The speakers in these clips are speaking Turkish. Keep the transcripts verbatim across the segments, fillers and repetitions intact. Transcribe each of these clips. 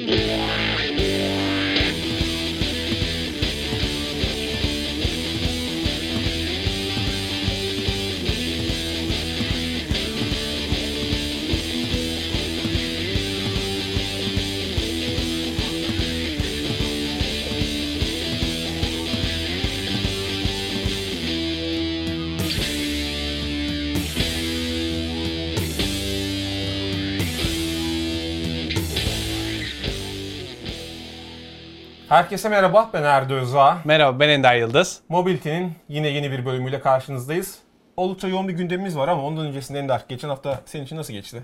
Herkese merhaba, ben Erdo Özağ. Merhaba, ben Ender Yıldız. Mobility'nin yine yeni bir bölümüyle karşınızdayız. Oldukça yoğun bir gündemimiz var ama ondan öncesinde Ender, geçen hafta senin için nasıl geçti?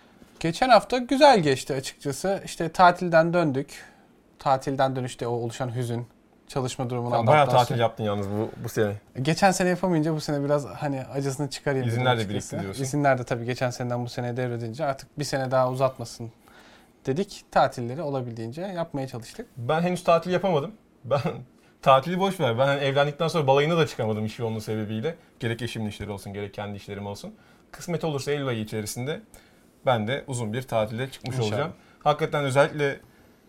Geçen hafta güzel geçti açıkçası. İşte tatilden döndük. Tatilden dönüşte o oluşan hüzün, çalışma durumuna Sen adaptasyon. bayağı tatil yaptın yalnız bu, bu sene. Geçen sene yapamayınca bu sene biraz hani acısını çıkarayım. İzinler de birikti diyorsun. İzinler de tabii geçen seneden bu seneye devredince artık bir sene daha uzatmasın dedik. Tatilleri olabildiğince yapmaya çalıştık. Ben henüz tatil yapamadım. Ben tatili boş ver. Ben hani evlendikten sonra balayına da çıkamadım iş yoğunluğu sebebiyle. Gerek eşimin işleri olsun, gerek kendi işlerim olsun. Kısmet olursa Eylül ayı içerisinde ben de uzun bir tatilde çıkmış İnşallah. olacağım. Hakikaten özellikle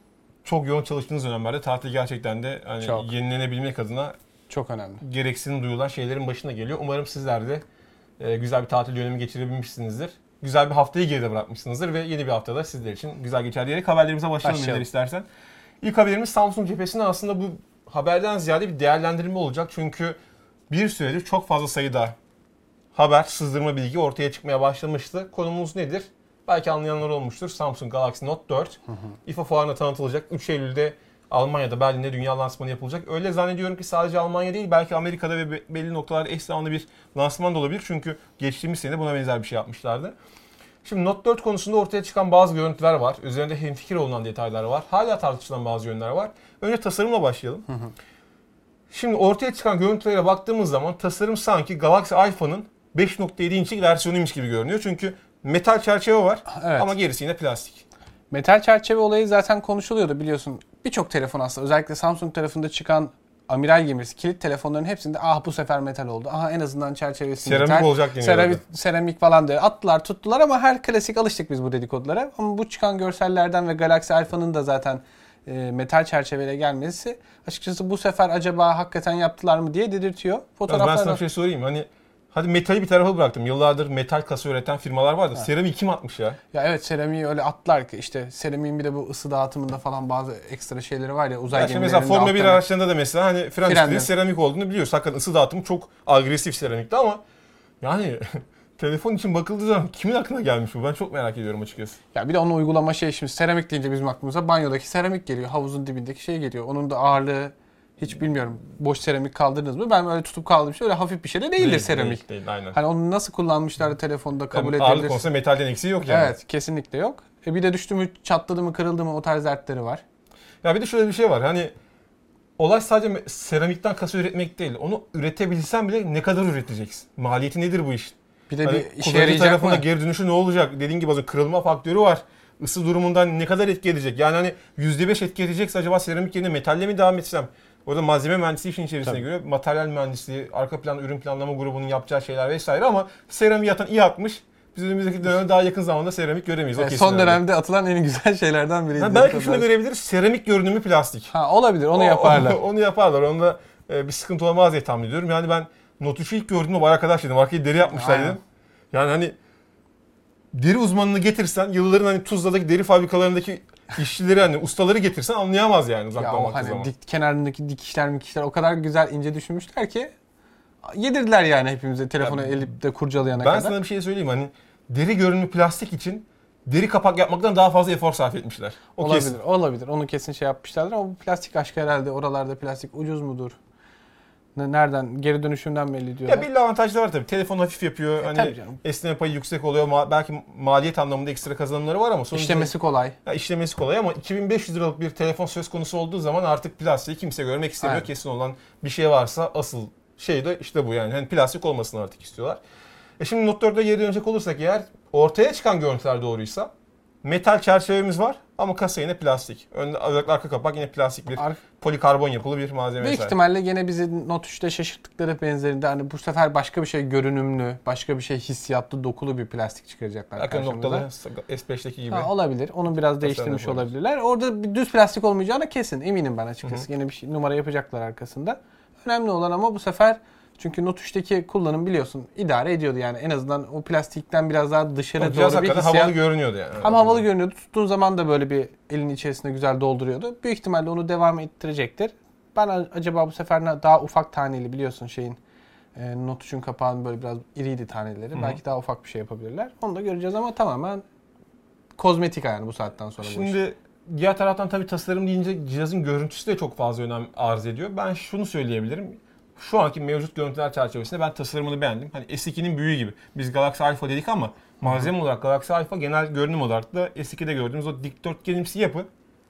çok yoğun çalıştığınız dönemlerde tatil gerçekten de hani yenilenebilmek adına çok önemli. Gereksinim duyulan şeylerin başına geliyor. Umarım sizler de e, güzel bir tatil dönemi geçirebilmişsinizdir. Güzel bir haftayı geride bırakmışsınızdır ve yeni bir haftada sizler için güzel geçer diyerek haberlerimize başlayalım Ender istersen. İlk haberimiz Samsung cephesinde aslında bu haberden ziyade bir değerlendirme olacak. Çünkü bir süredir çok fazla sayıda haber, sızdırma bilgi ortaya çıkmaya başlamıştı. Konumuz nedir? Belki anlayanlar olmuştur. Samsung Galaxy Note dört hı hı. İ F A fuarına tanıtılacak. üç Eylül'de Almanya'da, Berlin'de dünya lansmanı yapılacak. Öyle zannediyorum ki sadece Almanya değil, belki Amerika'da ve belli noktalarda eş zamanlı bir lansman da olabilir. Çünkü geçtiğimiz sene buna benzer bir şey yapmışlardı. Şimdi Note dört konusunda ortaya çıkan bazı görüntüler var. Üzerinde hemfikir olunan detaylar var. Hala tartışılan bazı yönler var. Önce tasarımla başlayalım. Hı hı. Şimdi ortaya çıkan görüntülere baktığımız zaman tasarım sanki Galaxy Alpha'nın beş nokta yedi inçlik versiyonuymuş gibi görünüyor. Çünkü metal çerçeve var evet. Ama gerisi yine plastik. Metal çerçeve olayı zaten konuşuluyordu biliyorsun. Birçok telefon aslında özellikle Samsung tarafında çıkan amiral gemisi, kilit telefonların hepsinde ah bu sefer metal oldu. Aha en azından çerçevesi seramik metal. olacak deniyordu. Seramik, seramik falan diye attılar tuttular ama her klasik alıştık biz bu dedikodulara. Ama bu çıkan görsellerden ve Galaxy Alpha'nın da zaten e, metal çerçeveyle gelmesi açıkçası bu sefer acaba hakikaten yaptılar mı diye dedirtiyor. Ben sana bir şey sorayım. Hani hadi metali bir tarafa bıraktım. Yıllardır metal kasa üreten firmalar vardı. Evet. Seramiği kim atmış ya? Ya evet seramiği öyle attılar ki işte seramiğin bir de bu ısı dağıtımında falan bazı ekstra şeyleri var ya uzay gemilerinde. Mesela Formula bir araçlarında da mesela hani fren üstünün seramik olduğunu biliyoruz. Hakikaten ısı dağıtımı çok agresif seramikti ama yani telefon için bakıldığı zaman kimin aklına gelmiş bu? Ben çok merak ediyorum açıkçası. Ya bir de onun uygulama şey şimdi seramik deyince bizim aklımıza banyodaki seramik geliyor. Havuzun dibindeki şey geliyor. Onun da ağırlığı hiç bilmiyorum. Boş seramik kaldırdınız mı? Ben öyle tutup kaldığım şey öyle hafif bir şey de değildir değil, seramik. Değil, değil, aynen. Hani onu nasıl kullanmışlar telefonda kabul yani edilir. Ağırlık konusunda metalden eksiği yok yani. Evet, kesinlikle yok. E bir de düştü mü, çatladı mı, kırıldı mı o tarz dertleri var. Ya bir de şöyle bir şey var. Hani olay sadece seramikten kasa üretmek değil. Onu üretebilsen bile ne kadar üreteceksin? Maliyeti nedir bu işin? Bir de hani bir işe yarayacak tarafında mı? Geri dönüşü ne olacak? Dediğin gibi az önce kırılma faktörü var. Isı durumundan ne kadar etki edecek? Yani hani yüzde beş etki edecekse acaba seramik yerine metalle mi devam etsem? Orada malzeme mühendisliği işin içerisine Tabii. giriyor. Materyal mühendisliği, arka plan, ürün planlama grubunun yapacağı şeyler vesaire ama seramik yatan iyi atmış. Biz önümüzdeki dönemde daha yakın zamanda seramik göremeyiz. Evet, son dönemde atılan en güzel şeylerden biriydi. Ha, belki şunu görebiliriz. Seramik görünümü plastik. Ha olabilir. Onu o, yaparlar. onu yaparlar. Onda e, bir sıkıntı olmaz diye tahmin ediyorum. Yani ben Note üçü ilk gördüğümde bayağı arkadaş dedim. Arkayı deri yapmışlar dedim. Yani hani deri uzmanını getirsen yılların hani Tuzla'daki deri fabrikalarındaki işçileri hani ustaları getirsen anlayamaz yani uzaktan ya baktığı hani zaman. Dik, kenarındaki dikişler mikişler o kadar güzel ince düşünmüşler ki yedirdiler yani hepimize telefonu yani, elipte kurcalayana ben kadar. Ben sana bir şey söyleyeyim hani deri görünümlü plastik için deri kapak yapmaktan daha fazla efor sarf etmişler. O olabilir, kesin. olabilir. Onu kesin şey yapmışlardır ama bu plastik aşkı herhalde oralarda plastik ucuz mudur? Nereden? Geri dönüşümden belli diyorlar. Ya belli avantajları var tabii. Telefon hafif yapıyor. E, hani esneme payı yüksek oluyor. Ma- belki maliyet anlamında ekstra kazanımları var ama sonuçta işlemesi kolay. Ya işlemesi kolay ama iki bin beş yüz liralık bir telefon söz konusu olduğu zaman artık plastiği kimse görmek istemiyor. Aynen. Kesin olan bir şey varsa asıl şey de işte bu yani. Hani plastik olmasını artık istiyorlar. E şimdi Note dört'e geri dönecek olursak eğer ortaya çıkan görüntüler doğruysa Metal çerçevemiz var ama kasa yine plastik. Önde arka kapak yine plastik bir Ar- polikarbon yapılı bir malzeme. Büyük ihtimalle gene bizi Note üçte şaşırttıkları benzerinde hani bu sefer başka bir şey görünümlü, başka bir şey hissiyatlı, dokulu bir plastik çıkaracaklar Akın noktalı S beşteki gibi. Ha, olabilir. Onu biraz değiştirmiş olabilirler. Orada bir düz plastik olmayacağına kesin. Eminim ben açıkçası. Hı hı. Yine bir şey, numara yapacaklar arkasında. Önemli olan ama bu sefer çünkü Note üçteki kullanım biliyorsun idare ediyordu yani. En azından o plastikten biraz daha dışarı o doğru bir hissiyat. Havalı görünüyordu yani. Ama havalı görünüyordu. Tuttuğun zaman da böyle bir elin içerisinde güzel dolduruyordu. Büyük ihtimalle onu devam ettirecektir. Ben acaba bu sefer daha ufak taneli biliyorsun şeyin e, Note üçün kapağının böyle biraz iriydi taneleri. Hı-hı. Belki daha ufak bir şey yapabilirler. Onu da göreceğiz ama tamamen kozmetik yani bu saatten sonra. Şimdi diğer taraftan tabii tasarım deyince cihazın görüntüsü de çok fazla önem arz ediyor. Ben şunu söyleyebilirim. Şu anki mevcut görüntüler çerçevesinde ben tasarımını beğendim. Hani S ikinin büyüğü gibi. Biz Galaxy Alpha dedik ama malzeme Hı-hı. olarak Galaxy Alpha genel görünüm olarak da S ikide gördüğümüz o dikdörtgenimsi yapı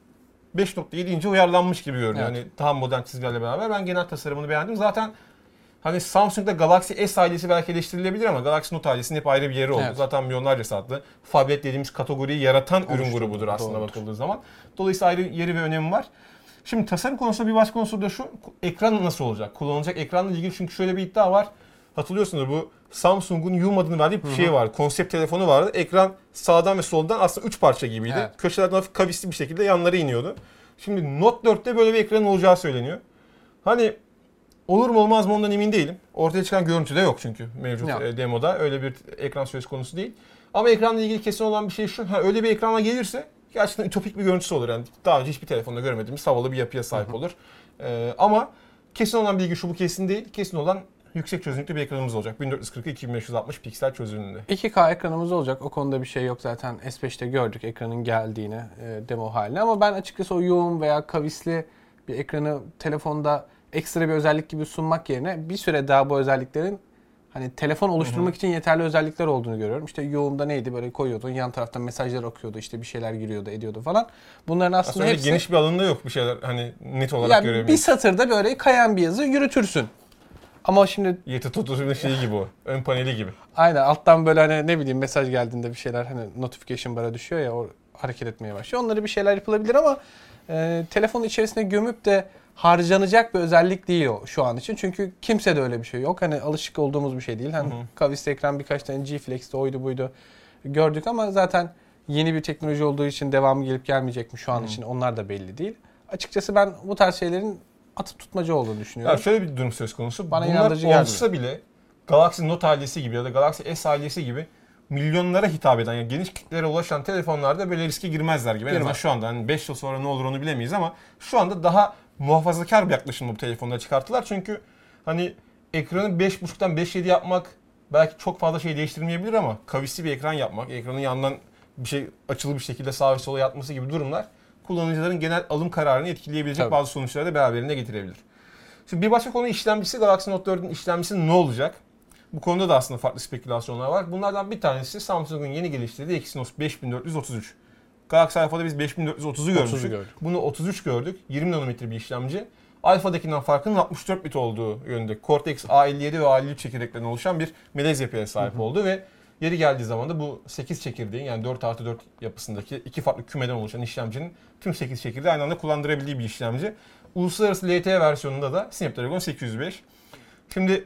beş nokta yedi ince uyarlanmış gibi görünüyor. Evet. Yani daha modern çizgilerle beraber ben genel tasarımını beğendim. Zaten hani Samsung'da Galaxy S ailesi belki eleştirilebilir ama Galaxy Note ailesinin hep ayrı bir yeri oldu. Evet. Zaten milyonlarca sattı. Phablet dediğimiz kategoriyi yaratan Oluştu. ürün grubudur aslında Doğrudur. bakıldığı zaman. Dolayısıyla ayrı yeri ve önemi var. Şimdi tasarım konusunda bir başka konusu da şu. Ekran nasıl olacak? Kullanılacak ekranla ilgili çünkü şöyle bir iddia var. Hatırlıyorsunuz bu Samsung'un Yum adını verdiği bir Hı-hı. şey vardı. Konsept telefonu vardı. Ekran sağdan ve soldan aslında üç parça gibiydi. Evet. Köşelerden hafif kavisli bir şekilde yanlara iniyordu. Şimdi Note dörtte böyle bir ekranın olacağı söyleniyor. Hani olur mu olmaz mı ondan emin değilim. Ortaya çıkan görüntü de yok çünkü mevcut ya. demoda. Öyle bir ekran söz konusu değil. Ama ekranla ilgili kesin olan bir şey şu. Ha, öyle bir ekranla gelirse gerçekten ütopik bir görüntüsü olur. Yani daha önce hiçbir telefonda görmediğimiz havalı bir yapıya sahip Hı-hı. olur. Ee, ama kesin olan bilgi şu bu kesin değil. Kesin olan yüksek çözünürlüklü bir ekranımız olacak. bin dört yüz kırk iki bin beş yüz altmış piksel çözünürlüğünde. iki K ekranımız olacak. O konuda bir şey yok zaten. S beşte gördük ekranın geldiğini e, demo haline. Ama ben açıkçası o yoğun veya kavisli bir ekranı telefonda ekstra bir özellik gibi sunmak yerine bir süre daha bu özelliklerin hani telefon oluşturmak Hı-hı. için yeterli özellikler olduğunu görüyorum. İşte yoğumda neydi böyle koyuyordun, yan taraftan mesajlar okuyordu, işte bir şeyler giriyordu, ediyordu falan. Bunların aslında, aslında hepsi geniş bir alanda yok bir şeyler hani net olarak yani görebiliriz. Bir satırda böyle kayan bir yazı yürütürsün. Ama şimdi Yeti Toto'nun şeyi gibi o. Ön paneli gibi. Aynen alttan böyle hani ne bileyim mesaj geldiğinde bir şeyler hani notification bar'a düşüyor ya o hareket etmeye başlıyor. Onları bir şeyler yapılabilir ama e, telefonun içerisine gömüp de harcanacak bir özellik değil o şu an için. Çünkü kimse de öyle bir şey yok. Hani alışık olduğumuz bir şey değil. Hani kavisli ekran birkaç tane G-Flex'te oydu buydu gördük ama zaten yeni bir teknoloji olduğu için devamı gelip gelmeyecek mi şu an Hı-hı. için onlar da belli değil. Açıkçası ben bu tarz şeylerin atıp tutmacı olduğunu düşünüyorum. Ya şöyle bir durum söz konusu. Bana Bunlar olsa gelmiyor. bile Galaxy Note ailesi gibi ya da Galaxy S ailesi gibi milyonlara hitap eden yani geniş kitlere ulaşan telefonlarda böyle riske girmezler gibi. En azından şu anda hani beş yıl sonra ne olur onu bilemeyiz ama şu anda daha muhafazakar bir yaklaşımla bu telefonları çıkarttılar. Çünkü hani ekranı beş buçuktan beş yedi yapmak belki çok fazla şey değiştirmeyebilir ama kavisli bir ekran yapmak, ekranın yandan bir şey açılı bir şekilde sağa ve sola yatması gibi durumlar kullanıcıların genel alım kararını etkileyebilecek Tabii. bazı sonuçları da beraberinde getirebilir. Şimdi bir başka konu işlemcisi. Galaxy Note dördün işlemcisi ne olacak? Bu konuda da aslında farklı spekülasyonlar var. Bunlardan bir tanesi Samsung'un yeni geliştirdiği Exynos beş bin dört yüz otuz üç. Galaxy Alpha'da biz beş bin dört yüz otuzu görmüştük. Bunu otuz üç gördük. yirmi nanometre bir işlemci. Alpha'dakinden farkının altmış dört bit olduğu yönünde. Cortex A elli yedi ve A elli üç çekirdeklerine oluşan bir melez yapıya sahip hı hı. oldu ve yeri geldiği zaman da bu sekiz çekirdeğin yani dört artı dört yapısındaki iki farklı kümeden oluşan işlemcinin tüm sekiz çekirdeği aynı anda kullandırabildiği bir işlemci. Uluslararası L T E versiyonunda da Snapdragon sekiz yüz beş. Şimdi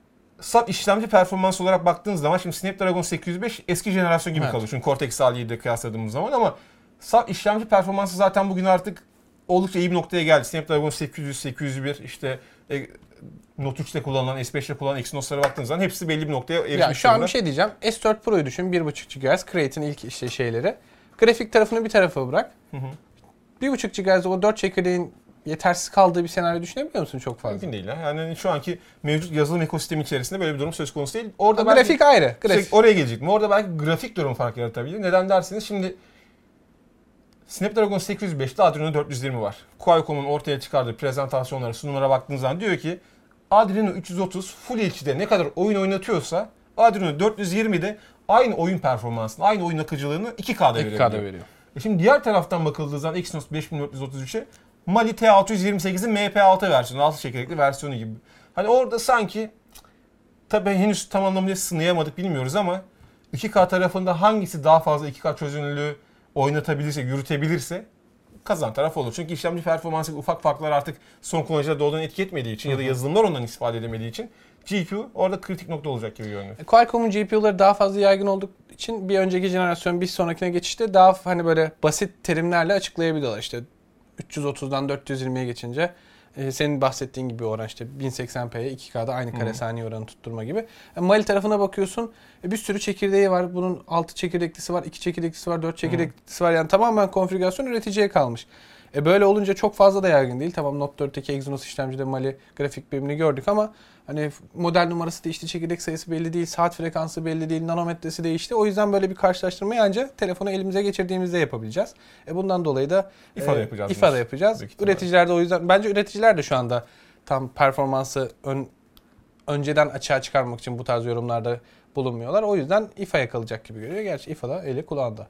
sap işlemci performansı olarak baktığınız zaman şimdi Snapdragon sekiz yüz beş eski jenerasyon gibi evet. kalıyor. Çünkü Cortex A elli yedi ile kıyasladığımız zaman ama sap işlemci performansı zaten bugün artık oldukça iyi bir noktaya geldi. Snapdragon sekiz yüz, sekiz yüz bir işte e, Note üçte kullanılan, S beşte kullanılan Exynos'lara baktığınız zaman hepsi belli bir noktaya erişmiş durumda. Ya şu an bir şey diyeceğim. S dört Pro'yu düşün. bir buçuk gigahertz. Create'in ilk işte şeyleri. Grafik tarafını bir tarafa bırak. Hı hı. bir buçuk gigahertz o dört çekirdeğin yetersiz kaldığı bir senaryo düşünebiliyor musun çok fazla? Mümkün değil ya. Yani şu anki mevcut yazılım ekosistemi içerisinde böyle bir durum söz konusu değil. Orada belki, grafik ayrı. Grafik. Şey, oraya gelecektim. Orada belki grafik durum fark yaratabilir. Neden derseniz şimdi Snapdragon sekiz yüz beşte Adreno dört yüz yirmi var. Qualcomm'un ortaya çıkardığı prezentasyonlara, sunumlara baktığınız zaman diyor ki Adreno üç yüz otuz Full H D'de ne kadar oyun oynatıyorsa Adreno dört yüz yirmide aynı oyun performansını, aynı oyun akıcılığını iki K'da veriyor. iki K'da veriyor. E şimdi diğer taraftan bakıldığı zaman Exynos beş bin dört yüz otuz üçe Mali T altı yüz yirmi sekizin M P altı versiyonu, altı çekirdekli versiyonu gibi. Hani orada sanki tabii henüz tam anlamıyla sınayamadık bilmiyoruz ama iki K tarafında hangisi daha fazla iki K çözünürlüğü oynatabilirse, yürütebilirse kazan taraf olur. Çünkü işlemci performansı ufak farklar artık son kullanıcıda doğrudan etki etmediği için, hı hı, ya da yazılımlar ondan istifade edemediği için G P U orada kritik nokta olacak gibi görünüyor. Qualcomm'un G P U'ları daha fazla yaygın olduğu için bir önceki jenerasyon bir sonrakine geçişte daha hani böyle basit terimlerle açıklayabiliyorlar. İşte üç yüz otuzdan dört yüz yirmiye geçince e, senin bahsettiğin gibi oran işte bin seksen p'ye iki K'da aynı kare saniye oranı tutturma gibi. Yani Mali tarafına bakıyorsun e, bir sürü çekirdeği var. Bunun altı çekirdeklisi var, iki çekirdeklisi var, dört çekirdeklisi var. Yani tamamen konfigürasyon üreticiye kalmış. E böyle olunca çok fazla da yaygın değil. Tamam Note dörtteki Exynos işlemcide Mali grafik birimini gördük ama hani model numarası değişti, çekirdek sayısı belli değil, saat frekansı belli değil, nanometresi değişti. O yüzden böyle bir karşılaştırmayı ancak telefonu elimize geçirdiğimizde yapabileceğiz. E bundan dolayı da ifade e, yapacağız. ifade yapacağız. Üreticiler de o yüzden bence üreticiler de şu anda tam performansı ön, önceden açığa çıkarmak için bu tarz yorumlarda bulunmuyorlar. O yüzden İ F A'ya kalacak gibi görüyor. Gerçi İ F A da eli kulağında.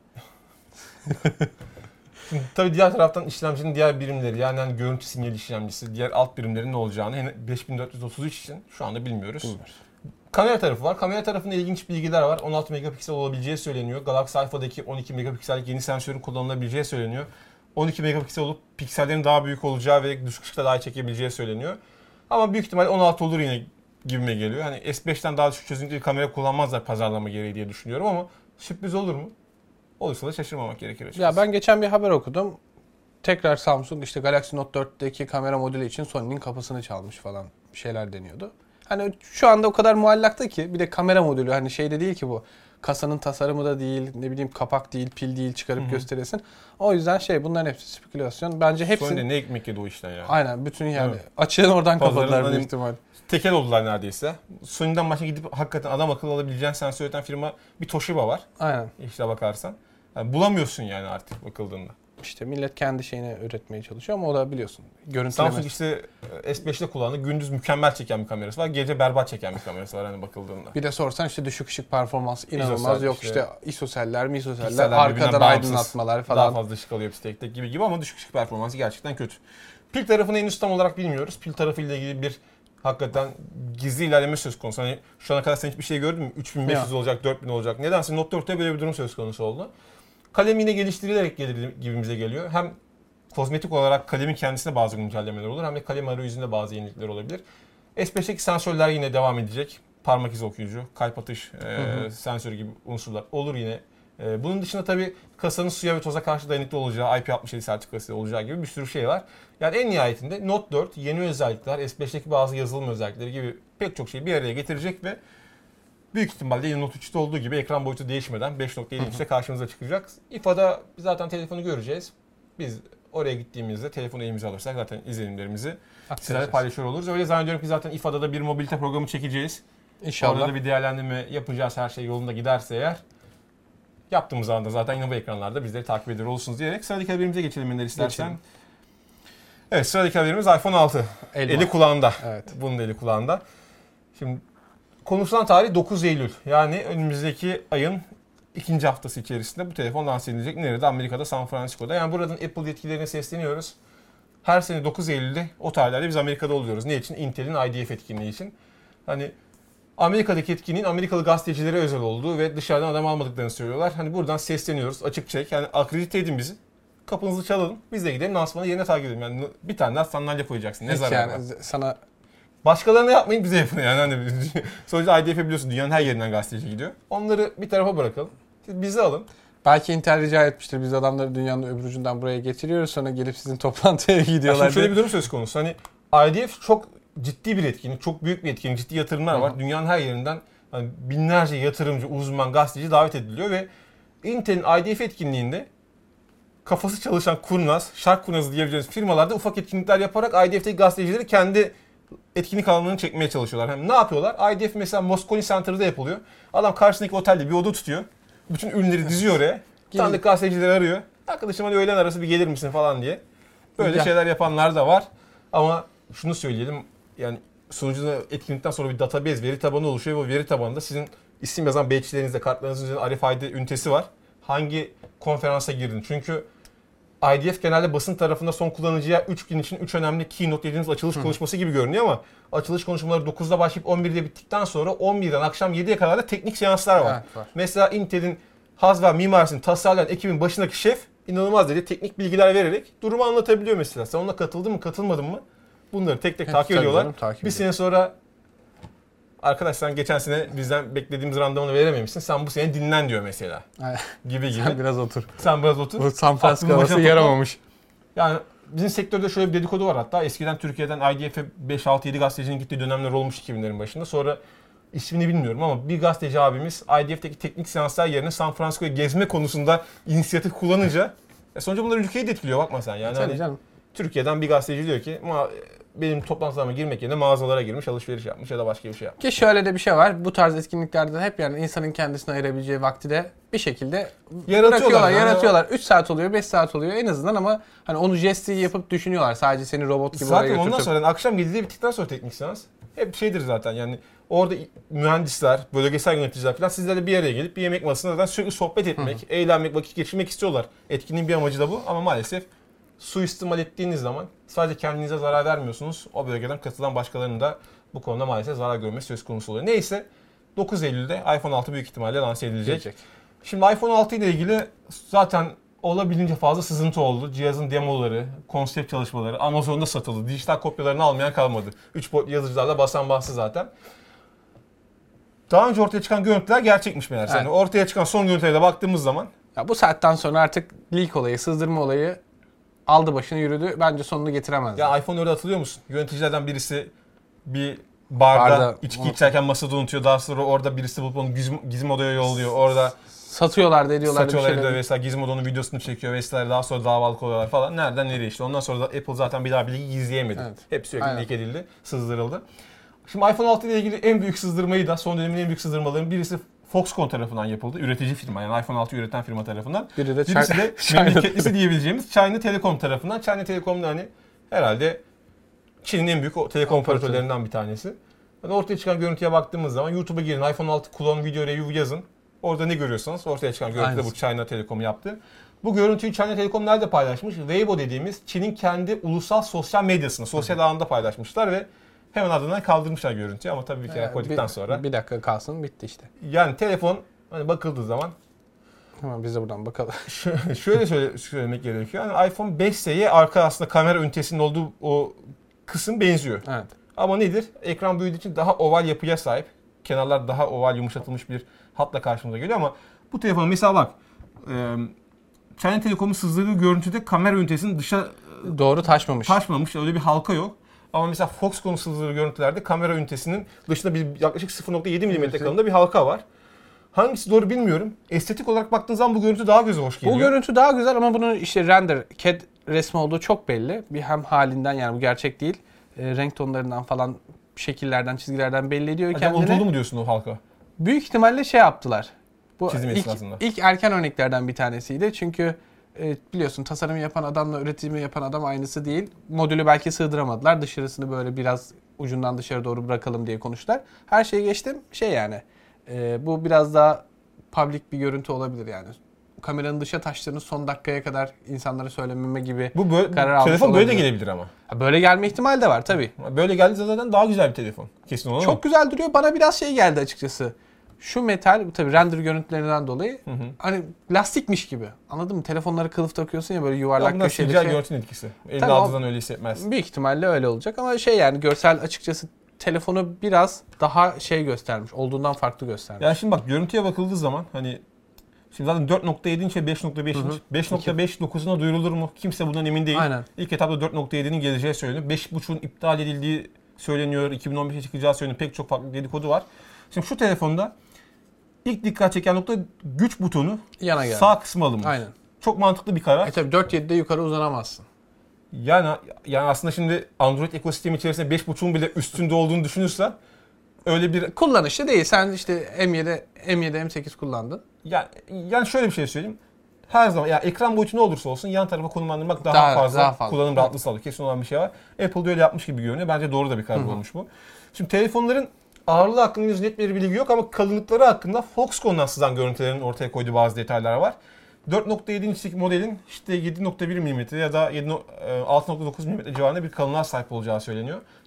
Şimdi, tabii diğer taraftan işlemcinin diğer birimleri yani, yani görüntü sinyali işlemcisi, diğer alt birimlerin ne olacağını beş bin dört yüz otuz üç için şu anda bilmiyoruz. Bilmiyoruz. Kamera tarafı var. Kamera tarafında ilginç bilgiler var. on altı megapiksel olabileceği söyleniyor. Galaxy Alpha'daki on iki megapiksellik yeni sensörün kullanılabileceği söyleniyor. on iki megapiksel olup piksellerin daha büyük olacağı ve düşük ışıkta daha iyi çekebileceği söyleniyor. Ama büyük ihtimalle on altı olur yine gibime geliyor. Hani S beşten daha düşük çözünürlü bir kamera kullanmazlar pazarlama gereği diye düşünüyorum ama sürpriz olur mu? Olursa da şaşırmamak gerekir açıkçası. Ya ben geçen bir haber okudum. Tekrar Samsung işte Galaxy Note dörtteki kamera modülü için Sony'nin kapısını çalmış falan bir şeyler deniyordu. Hani şu anda o kadar muallakta ki bir de kamera modülü hani şeyde değil ki bu. Kasanın tasarımı da değil, ne bileyim kapak değil, pil değil çıkarıp Hı-hı. gösteresin. O yüzden şey bunların hepsi spekülasyon. Bence hepsi Sony'de ne ekmek yedi o işten yani. Aynen bütün yani evet. Açığını oradan kapadılar büyük ihtimal. Tekel oldular neredeyse. Sony'den başka gidip hakikaten adam akıllı alabileceğin sensör üreten firma bir Toshiba var. Aynen. İşte bakarsan. Yani bulamıyorsun yani artık bakıldığında. İşte millet kendi şeyini üretmeye çalışıyor ama o da biliyorsun. Görüntüleme. Samsung işte S beşte kullandığı gündüz mükemmel çeken bir kamerası var. Gece berbat çeken bir kamerası var hani bakıldığında. Bir de sorsan işte düşük ışık performansı inanılmaz. İsosel, yok işte, işte isoseller, misoseller, pikseller, arkadan aydınlatmalar falan. Daha fazla ışık alıyor tek tek gibi gibi ama düşük ışık performansı gerçekten kötü. Pil tarafını henüz tam olarak bilmiyoruz. Pil tarafıyla ilgili bir hakikaten gizli ilerleme söz konusu. Hani şu ana kadar sen hiçbir şey gördün mü? üç bin beş yüz ya. Olacak, dört bin olacak. Nedense Note dörtte böyle bir durum söz konusu oldu. Kalem yine geliştirilerek gelir gibimize geliyor. Hem kozmetik olarak kalemin kendisine bazı güncellemeler olur hem de kalem arayüzünde bazı yenilikler olabilir. S beşteki sensörler yine devam edecek. Parmak izi okuyucu, kalp atış e, sensörü gibi unsurlar olur yine. E, bunun dışında tabii kasanın suya ve toza karşı dayanıklı olacağı, I P altmış yedi sertifikası olacağı gibi bir sürü şey var. Yani en nihayetinde Note dört yeni özellikler, S beşteki bazı yazılım özellikleri gibi pek çok şeyi bir araya getirecek ve büyük ihtimalle yeni Note üçte olduğu gibi ekran boyutu değişmeden beş nokta yedi inçte karşımıza çıkacak. İ F A'da zaten telefonu göreceğiz. Biz oraya gittiğimizde telefonu elimize alırsak zaten izlenimlerimizi sizlerle paylaşıyor oluruz. Öyle zannediyorum ki zaten İ F A'da da bir mobilite programı çekeceğiz. İnşallah. Orada da bir değerlendirme yapacağız her şey yolunda giderse eğer. Yaptığımız anda zaten yine bu ekranlarda bizleri takip ediyor olursunuz diyerek sıradaki haberimize geçelim Ender istersen. Geçelim. Evet sıradaki haberimiz iPhone altı. Elma. Eli kulağında. Evet. Bunun da eli kulağında. Şimdi konuşulan tarih dokuz Eylül. Yani önümüzdeki ayın ikinci haftası içerisinde bu telefon lanse edilecek. Nerede? Amerika'da, San Francisco'da. Yani buradan Apple yetkililerine sesleniyoruz. Her sene dokuz Eylül'de o tarihlerde biz Amerika'da oluyoruz. Ne için? Intel'in I D F etkinliği için. Hani Amerika'daki etkinliğin Amerikalı gazetecilere özel olduğu ve dışarıdan adam almadıklarını söylüyorlar. Hani buradan sesleniyoruz. Açık çek. Yani akredite edin bizi. Kapınızı çalalım. Biz de gidelim. Lansmanı yerine takip edelim. Yani bir tane daha sandalye koyacaksın. Ne Hiç zararı yani, var? Sana... Başkalarına yapmayın, bize yapın yani. Hani sonuçta I D F biliyorsun dünyanın her yerinden gazeteci gidiyor. Onları bir tarafa bırakalım. Siz bizi alın. Belki Intel rica etmiştir. Biz adamları dünyanın öbür ucundan buraya getiriyoruz. Sonra gelip sizin toplantıya gidiyorlar. Şimdi şöyle bir durum söz konusu. Hani I D F çok ciddi bir etkinlik. Çok büyük bir etkinlik. Ciddi yatırımlar var. Hı-hı. Dünyanın her yerinden hani binlerce yatırımcı, uzman, gazeteci davet ediliyor ve Intel'in I D F etkinliğinde kafası çalışan kurnaz, şark kurnazı diyebileceğimiz firmalarda ufak etkinlikler yaparak I D F'teki gazetecileri kendi etkinlik alanlarını çekmeye çalışıyorlar. Hem ne yapıyorlar? I D F mesela Moscone Center'da yapılıyor. Adam karşısındaki otelde bir oda tutuyor. Bütün ürünleri diziyor oraya. Tanıdık gazetecileri arıyor. Arkadaşım hadi öğlen arası bir gelir misin falan diye. Böyle ya. Şeyler yapanlar da var. Ama şunu söyleyelim. Yani sunucuda etkinlikten sonra bir database, veri tabanı oluşuyor. Bu veri tabanında sizin isim yazan badge'lerinizde, kartlarınızın üzerinde R F I D ünitesi var. Hangi konferansa girdin? Çünkü I D F genelde basın tarafında son kullanıcıya üç gün için üç önemli keynote dediğiniz açılış Hı. konuşması gibi görünüyor ama açılış konuşmaları dokuzda başlayıp on birde bittikten sonra on birden akşam yediye kadar da teknik seanslar var. Evet, var. Mesela Intel'in Haswell mimarisini tasarlayan ekibin başındaki şef inanılmaz dedi teknik bilgiler vererek durumu anlatabiliyor mesela. Sen ona katıldın mı katılmadın mı? Bunları tek tek takip ediyorlar. Canım, takip bir sene sonra arkadaş sen geçen sene bizden beklediğimiz randımanı verememişsin. Sen bu sene dinlen diyor mesela. gibi gibi. Sen biraz otur. Sen biraz otur. Bu San Francisco havası yaramamış. Yani bizim sektörde şöyle bir dedikodu var hatta. Eskiden Türkiye'den I D F'e beş altı yedi gazetecinin gittiği dönemler olmuş iki binlerin başında. Sonra ismini bilmiyorum ama bir gazeteci abimiz I D F'teki teknik seanslar yerine San Francisco'yu gezme konusunda inisiyatif kullanınca e sonuçta bunlar ülkeyi de etkiliyor bakma sen. Yani hani canım. Türkiye'den bir gazeteci diyor ki benim toplantılarıma girmek yerine mağazalara girmiş, alışveriş yapmış ya da başka bir şey yapmış. Ki şöyle de bir şey var. Bu tarz etkinliklerde hep yani insanın kendisine ayırabileceği vakti de bir şekilde yaratıyorlar. Yani. Yaratıyorlar. üç saat oluyor, beş saat oluyor en azından ama hani onu jesti yapıp düşünüyorlar. Sadece seni robot gibi zaten oraya götürtüp. Zaten ondan sonra yani akşam yedide bittikten sonra teknik seans hep şeydir zaten yani orada mühendisler, bölgesel yöneticiler falan sizlerle bir araya gelip bir yemek masasında zaten sürekli sohbet etmek, Hı-hı. eğlenmek, vakit geçirmek istiyorlar. Etkinliğin bir amacı da bu ama maalesef suistimal ettiğiniz zaman sadece kendinize zarar vermiyorsunuz. O bölgeden katılan başkalarının da bu konuda maalesef zarar görmesi söz konusu oluyor. Neyse dokuz Eylül'de iPhone altı büyük ihtimalle lanse edilecek. Gelecek. Şimdi iPhone altı ile ilgili zaten olabildiğince fazla sızıntı oldu. Cihazın demoları, konsept çalışmaları Amazon'da satıldı. Dijital kopyalarını almayan kalmadı. üç boyutlu yazıcılarla basan bastı zaten. Daha önce ortaya çıkan görüntüler gerçekmiş meğerse. Evet. Yani ortaya çıkan son görüntülere de baktığımız zaman. Ya bu saatten sonra artık leak olayı, sızdırma olayı aldı başını yürüdü. Bence sonunu getiremez. Ya iPhone öyle hatırlıyor musun? Yöneticilerden birisi bir barda, barda içki içerken masada unutuyor. Daha sonra orada birisi bulup onu Gizmodo'ya yolluyor. Orada satıyorlar da ediyorlar. Satıyorlar da vesaire. Gizmodo'nun videosunu çekiyor vesaire. Daha sonra davalık oluyorlar falan. Nereden nereye işte. Ondan sonra da Apple zaten bir daha bilgi gizleyemedi. Evet. Hep sürekli leak edildi, sızdırıldı. Şimdi iPhone altı ile ilgili en büyük sızdırmayı da son dönemin en büyük sızdırmalarının birisi Foxconn tarafından yapıldı. Üretici firma yani iPhone altı üreten firma tarafından. Biri de Birisi de memleketlisi diyebileceğimiz China Telecom tarafından. China Telecom da hani herhalde Çin'in en büyük telekom operatörlerinden bir tanesi. Yani ortaya çıkan görüntüye baktığımız zaman YouTube'a girin, iPhone altı kullanım video review yazın. Orada ne görüyorsanız ortaya çıkan görüntüde bu China Telecom yaptı. Bu görüntüyü China Telecom nerede paylaşmış? Weibo dediğimiz Çin'in kendi ulusal sosyal medyasında, sosyal ağında paylaşmışlar ve hemen ardından kaldırmışlar görüntüyü ama tabii bir kere koyduktan sonra. Bir dakika kalsın bitti işte. Yani telefon hani bakıldığı zaman. Hemen biz de buradan bakalım. Şöyle söyle, söylemek gerekiyor. Yani iPhone beş S'ye arka aslında kamera ünitesinin olduğu o kısım benziyor. Evet. Ama nedir? Ekran büyüdüğü için daha oval yapıya sahip. Kenarlar daha oval yumuşatılmış bir hatla karşımıza geliyor ama bu telefon mesela bak. E, China Telecom'un sızdırdığı görüntüde kamera ünitesinin dışa doğru taşmamış. Taşmamış. Öyle bir halka yok. Ama mesela Foxconn sızdırdığı görüntülerde kamera ünitesinin dışında bir yaklaşık sıfır nokta yedi milimetre kalınlığında bir halka var. Hangisi doğru bilmiyorum. Estetik olarak baktığın zaman bu görüntü daha göze hoş geliyor. Bu görüntü daha güzel ama bunun işte render, C A D resmi olduğu çok belli. Bir hem halinden yani bu gerçek değil. E, renk tonlarından falan şekillerden, çizgilerden belli ediyor Acaba kendini. unutuldu mu diyorsun o halka? Büyük ihtimalle şey yaptılar. Bu çizim ilk, esnasında. İlk erken örneklerden bir tanesiydi. Çünkü e, biliyorsun tasarımı yapan adamla üretimi yapan adam aynısı değil. Modülü belki sığdıramadılar. Dışarısını böyle biraz ucundan dışarı doğru bırakalım diye konuştular. Her şeyi geçtim. Şey yani e, bu biraz daha public bir görüntü olabilir yani. Kameranın dışa taştığını son dakikaya kadar insanlara söylememe gibi bu böyle, karar almış telefon olabilir. Böyle gelebilir ama. Böyle gelme ihtimali de var tabii. Böyle geldiğinde zaten daha güzel bir telefon. Kesin olur. Çok güzel duruyor. Bana biraz şey geldi açıkçası. Şu metal tabii render görüntülerinden dolayı hı hı. hani lastikmiş gibi. Anladın mı? Telefonları kılıf takıyorsun ya böyle yuvarlak ya köşeli şey. şey. Görüntünün etkisi. Elini aldığından öyle hissetmez. Büyük ihtimalle öyle olacak ama şey yani görsel açıkçası telefonu biraz daha şey göstermiş. Olduğundan farklı göstermiş. Yani şimdi bak görüntüye bakıldığı zaman hani şimdi zaten dört nokta yedi inç ve beş nokta beş inç. beş nokta beş dokuzuna duyurulur mu? Kimse bundan emin değil. Aynen. İlk etapta dört nokta yedinin geleceği söyleniyor. beş buçuğun iptal edildiği söyleniyor. iki bin on beşe çıkacağı söyleniyor. Pek çok farklı dedikodu var. Şimdi şu telefonda İlk dikkat çeken nokta güç butonu yana geldi. Sağ kısmı alınmış. Aynen. Çok mantıklı bir karar. E tabii dört nokta yedide yukarı uzanamazsın. Yani yani aslında şimdi Android ekosistemi içerisinde beş buçuğun bile üstünde olduğunu düşünürsen öyle bir kullanışlı değil. Sen işte M yedi, M yedi, M sekiz kullandın. Yani yani şöyle bir şey söyleyeyim. Her zaman ya ekran boyutu ne olursa olsun yan tarafa konumlandırmak daha, daha, fazla, daha fazla kullanım rahatlığı sağlıyor. Kesin olan bir şey var. Apple'da öyle yapmış gibi görünüyor. Bence doğru da bir karar olmuş bu. Şimdi telefonların ağırlığı hakkında henüz net bir bilgi yok ama kalınlıkları hakkında Foxconn'dan sızan görüntülerin ortaya koyduğu bazı detaylar var. dört nokta yedi inçlik modelin işte yedi nokta bir milimetre ya da altı nokta dokuz milimetre civarında bir kalınlığa sahip olacağı söyleniyor.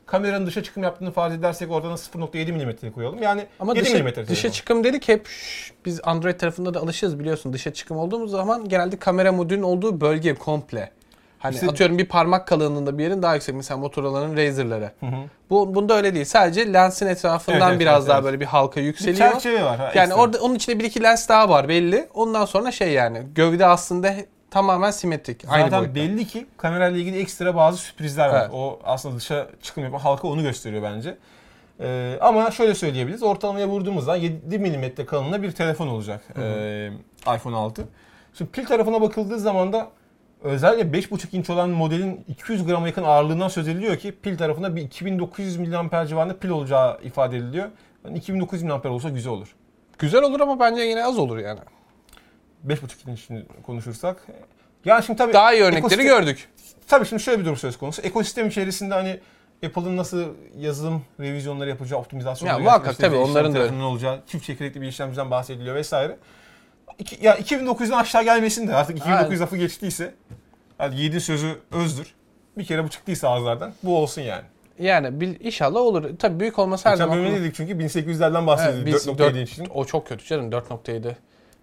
Kameranın dışa çıkım yaptığını farz edersek oradan sıfır nokta yedi milimetre koyalım. Yani ama yedi dışa, milimetre. dışa çıkım dedik hep şş, biz Android tarafında da alışırız biliyorsun. Dışa çıkım olduğumuz zaman genelde kamera modülünün olduğu bölge komple. Hani işte, atıyorum bir parmak kalınlığında bir yerin daha yüksek. Mesela Motorola'nın Razr'ları. Hı hı. Bu, bunda öyle değil. Sadece lensin etrafından evet, evet, biraz evet, daha evet. böyle bir halka yükseliyor. Bir çerçeve var. Ha, yani ekstra. Orada onun içinde bir iki lens daha var belli. Ondan sonra şey yani gövde aslında tamamen simetrik. Zaten aynı boyutta. Belli ki kamerayla ilgili ekstra bazı sürprizler var. Evet. O aslında dışa çıkım yapan halka onu gösteriyor bence. Ee, ama şöyle söyleyebiliriz. Ortalamaya vurduğumuzda yedi milimetre kalınlığında bir telefon olacak. Ee, iPhone altı. Şimdi pil tarafına bakıldığı zaman da özellikle beş buçuk inç olan modelin iki yüz grama yakın ağırlığından söz ediliyor ki pil tarafında bir iki bin dokuz yüz miliamper civarında pil olacağı ifade ediliyor. Yani iki bin dokuz yüz miliamper olsa güzel olur. Güzel olur ama bence yine az olur yani. beş buçuk inç konuşursak. Ya şimdi tabii daha iyi örnekleri gördük. Tabii şimdi şöyle bir durum söz konusu. Ekosistem içerisinde hani Apple'ın nasıl yazılım revizyonları yapacağı, optimizasyonları ya muhakkak tabii onların da ne olacağı, çift çekirdekli bir işlemciden bahsediliyor vesaire. İki, ya iki bin dokuz yüzden aşağı gelmesin de artık iki bin dokuz yüz lafı geçtiyse, yani yiğidin sözü özdür. Bir kere bu çıktıysa ağızlardan bu olsun yani. Yani bil, inşallah olur. Tabii büyük olması her Geçen zaman. Geçen bölümde dedik çünkü bin sekiz yüzlerden bahsedildi. Evet, dört nokta yedi inç'in. O çok kötü canım dört nokta yedi.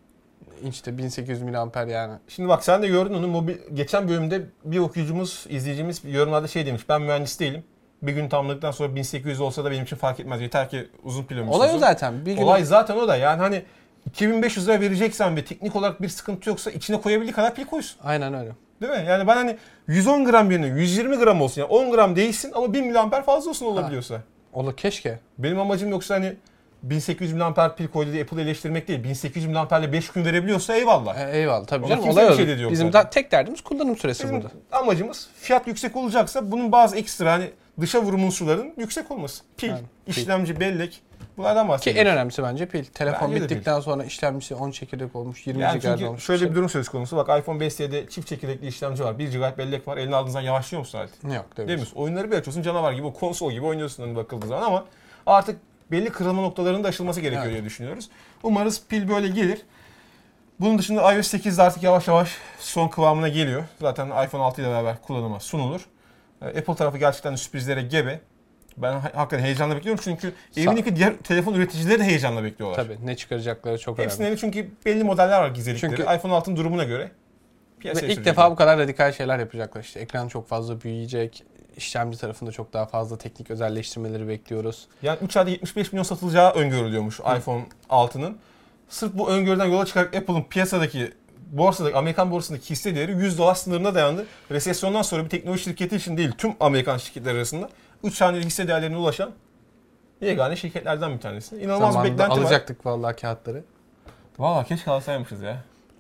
İnçte bin sekiz yüz miliamper yani. Şimdi bak sen de gördün onu. Mobil, geçen bölümde bir okuyucumuz, izleyicimiz yorumlarda şey demiş. Ben mühendis değilim. Bir gün tamamladıktan sonra bin sekiz yüz olsa da benim için fark etmez. Yeter ki uzun pil ömrü. Olay o zaten. Bir gün... Olay zaten o da. Yani hani iki bin beş yüz lira vereceksen ve teknik olarak bir sıkıntı yoksa içine koyabildiği kadar pil koysun. Aynen öyle. Değil mi? Yani ben hani yüz on gram yerine yüz yirmi gram olsun. Yani on gram değilsin ama bin miliamper fazla olsun olabiliyorsa. Olur keşke. Benim amacım yoksa hani bin sekiz yüz miliamper pil koydu diye Apple'ı eleştirmek değil. bin sekiz yüz miliamperle beş gün verebiliyorsa eyvallah. E, eyvallah tabii canım. Olay o. Şey Bizim da tek derdimiz kullanım süresi Bizim burada. Amacımız fiyat yüksek olacaksa bunun bazı ekstra hani dışa vurumun suların yüksek olması. Pil, yani, işlemci, pil. Bellek. Bunlardan bahsediyoruz. Ki en önemlisi bence pil. Telefon bence bittikten sonra işlemcisi on çekirdek olmuş, yirmi yani gigabayt olmuş. Şöyle bir durum söz konusu. Bak iPhone beş S'de çift çekirdekli işlemci var. bir gigabayt bellek var. Elini aldığınız zaman yavaşlıyor musun halde? Yok değil mi? Oyunları bir açıyorsun canavar gibi, o konsol gibi oynuyorsun hani bakıldığı zaman ama artık belli kırılma noktalarının da aşılması gerekiyor evet. diye düşünüyoruz. Umarız pil böyle gelir. Bunun dışında iOS sekiz de artık yavaş yavaş son kıvamına geliyor. Zaten iPhone altı ile beraber kullanıma sunulur. Apple tarafı gerçekten sürprizlere gebe. Ben hakikaten heyecanla bekliyorum çünkü evindeki diğer telefon üreticileri de heyecanla bekliyorlar. Tabii ne çıkaracakları çok önemli. Hepsinde çünkü belli modeller var gizledikleri. Çünkü iPhone altının durumuna göre piyasaya ilk defa bu kadar radikal şeyler yapacaklar. İşte ekran çok fazla büyüyecek. İşlemci tarafında çok daha fazla teknik özelleştirmeleri bekliyoruz. Yani üç ayda yetmiş beş milyon satılacağı öngörülüyormuş Hı. iPhone altının. Sırf bu öngörüden yola çıkarak Apple'ın piyasadaki borsadaki Amerikan borsasındaki hisse değeri yüz dolar sınırına dayandı. Resesyondan sonra bir teknoloji şirketi için değil tüm Amerikan şirketleri arasında üç haneli hisse değerlerine ulaşan yegane şirketlerden bir tanesi. İnanılmaz Zamanında bir beklenti alacaktık var. Alacaktık vallahi kağıtları. Vallahi keşke alsaymışız ya.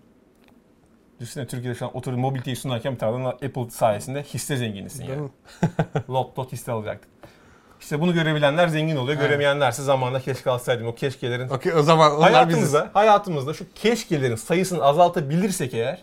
Düşünsene Türkiye'de şu an oturup mobiliteyi sunarken bir taraftan Apple sayesinde hisse zenginisin yani. Lot lot hisse alacaktık. İşte bunu görebilenler zengin oluyor. Evet. Göremeyenlerse zamanında keşke alsaydım. O keşkelerin okay, o zaman onlar hayatımızda, biziz. hayatımızda şu keşkelerin sayısını azaltabilirsek eğer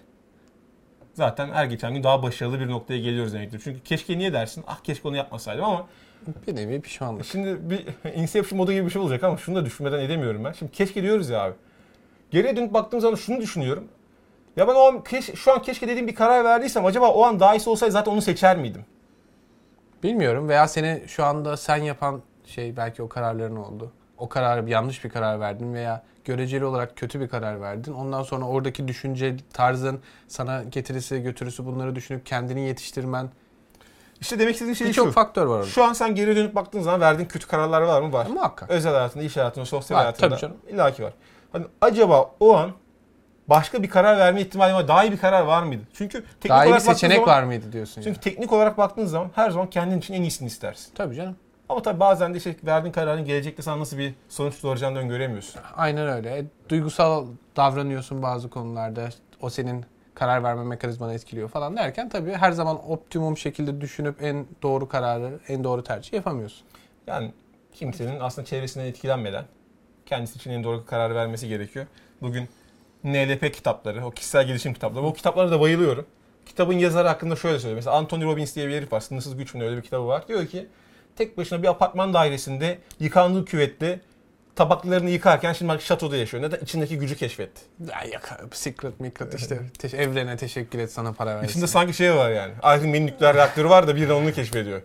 zaten her geçen gün daha başarılı bir noktaya geliyoruz demektir. Çünkü keşke niye dersin? Ah keşke onu yapmasaydım ama bir nevi pişmanlık. Şimdi bir Inception modu gibi bir şey olacak ama şunu da düşünmeden edemiyorum ben. Şimdi keşke diyoruz ya abi. Geriye dönüp baktığım zaman şunu düşünüyorum. Ya ben o an keş, şu an keşke dediğim bir karar verdiysem acaba o an daha iyisi olsaydı zaten onu seçer miydim? Bilmiyorum veya seni şu anda sen yapan şey belki o kararların oldu. O kararı yanlış bir karar verdin veya göreceli olarak kötü bir karar verdin. Ondan sonra oradaki düşünce tarzın sana getirisi götürüsü bunları düşünüp kendini yetiştirmen. İşte demek istediğim şey şu. Birçok faktör var orada. Şu an sen geriye dönüp baktığın zaman verdiğin kötü kararlar var mı? Var. E, muhakkak. Özel hayatında, iş hayatında, sosyal var, hayatında. Tabii canım. İllaki var. Hani acaba o an başka bir karar verme ihtimali var. Daha iyi bir karar var mıydı? Çünkü teknik daha iyi olarak bir seçenek zaman, var mıydı diyorsun. Çünkü yani. teknik olarak baktığın zaman her zaman kendin için en iyisini istersin. Tabii canım. Ama tabii bazen de işte verdiğin kararın gelecekte sana nasıl bir sonuç doğuracağını öngöremiyorsun. Aynen öyle. Duygusal davranıyorsun bazı konularda. O senin karar verme mekanizmanı etkiliyor falan derken tabii her zaman optimum şekilde düşünüp en doğru kararı, en doğru tercihi yapamıyorsun. Yani kimsenin aslında çevresinden etkilenmeden kendisi için en doğru kararı vermesi gerekiyor. Bugün N L P kitapları, o kişisel gelişim kitapları. O kitaplara da bayılıyorum. Kitabın yazarı hakkında şöyle söylüyor. Mesela Anthony Robbins diye bir herif var. Sınırsız Güç mü öyle bir kitabı var. Diyor ki tek başına bir apartman dairesinde yıkandığı küvette tabaklarını yıkarken şimdi bak şatoda yaşıyor. Neden? İçindeki gücü keşfetti. Ya yaka, secret mikret işte. Te- evrene teşekkür et sana para versin. İçinde sanki şey var yani. Ayrı bir nükleer reaktörü var da birden onu keşfediyor.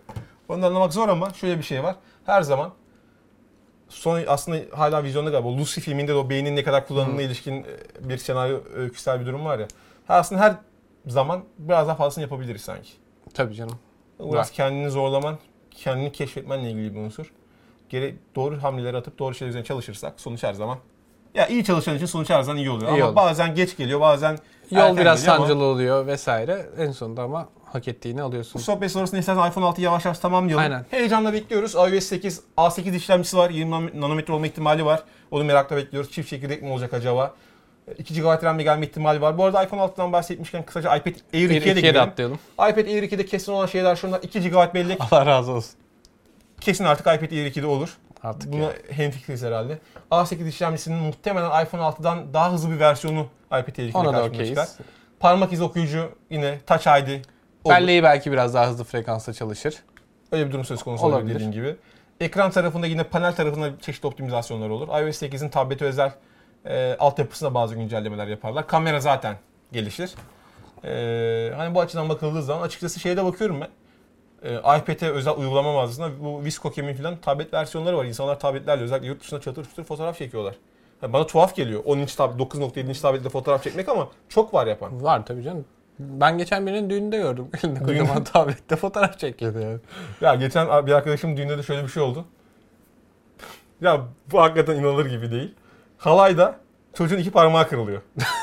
Onu da anlamak zor ama şöyle bir şey var. Her zaman son aslında hala vizyonda galiba Lucy filminde de o beynin ne kadar kullanıldığına ilişkin bir senaryo öyküsel bir durum var ya. Aslında her zaman biraz daha fazlasını yapabiliriz sanki. Tabii canım. Biraz var. Kendini zorlaman, kendini keşfetmenle ilgili bir unsur. Geri doğru hamleleri atıp doğru şeyler üzerine çalışırsak sonuç her zaman. Ya iyi çalışan için sonuç her zaman iyi oluyor. İyi ama olur. Bazen geç geliyor, bazen yol biraz sancılı ama oluyor vesaire. En sonunda ama hak ettiğini alıyorsun. Bu sohbet sonrasında istersen iPhone altıyı yavaş yavaş tamamlayalım. Aynen. Heyecanla bekliyoruz. iOS sekiz, A sekiz işlemcisi var. yirmi nanometre olma ihtimali var. Onu merakla bekliyoruz. Çift çekirdek mi olacak acaba? iki gigabayt RAM'le gelme ihtimali var. Bu arada iPhone altıdan bahsetmişken kısaca iPad Air ikiye de gidelim. atlayalım. iPad Air ikide kesin olan şeyler şunlar. iki gigabayt bellek. Allah razı olsun. Kesin artık iPad Air ikide olur. Artık buna hemfikiriz herhalde. A sekiz işlemcisinin muhtemelen iPhone altıdan daha hızlı bir versiyonu iPad Air ikide karşımıza çıkar. Parmak izi okuyucu yine Touch I D olur. Belleği belki biraz daha hızlı frekansla çalışır. Öyle bir durum söz konusu olabilir dediğim gibi. Ekran tarafında yine panel tarafında çeşitli optimizasyonlar olur. iOS sekizin tablete özel e, altyapısına bazı güncellemeler yaparlar. Kamera zaten gelişir. E, hani bu açıdan bakıldığı zaman açıkçası şeye de bakıyorum ben. E, iPad'e özel uygulama mağazasında bu Viscocam'in falan tablet versiyonları var. İnsanlar tabletlerle özellikle yurt dışına çatır çatır fotoğraf çekiyorlar. Yani bana tuhaf geliyor. on inç tablet, dokuz nokta yedi inç tabletle fotoğraf çekmek ama çok var yapan. Var tabii canım. Ben geçen birinin düğününde gördüm. Elinde kocaman tablette fotoğraf çekiyordu yani. Ya geçen bir arkadaşım düğünde de şöyle bir şey oldu. Ya bu hakikaten inanılır gibi değil. Halayda çocuğun iki parmağı kırılıyor.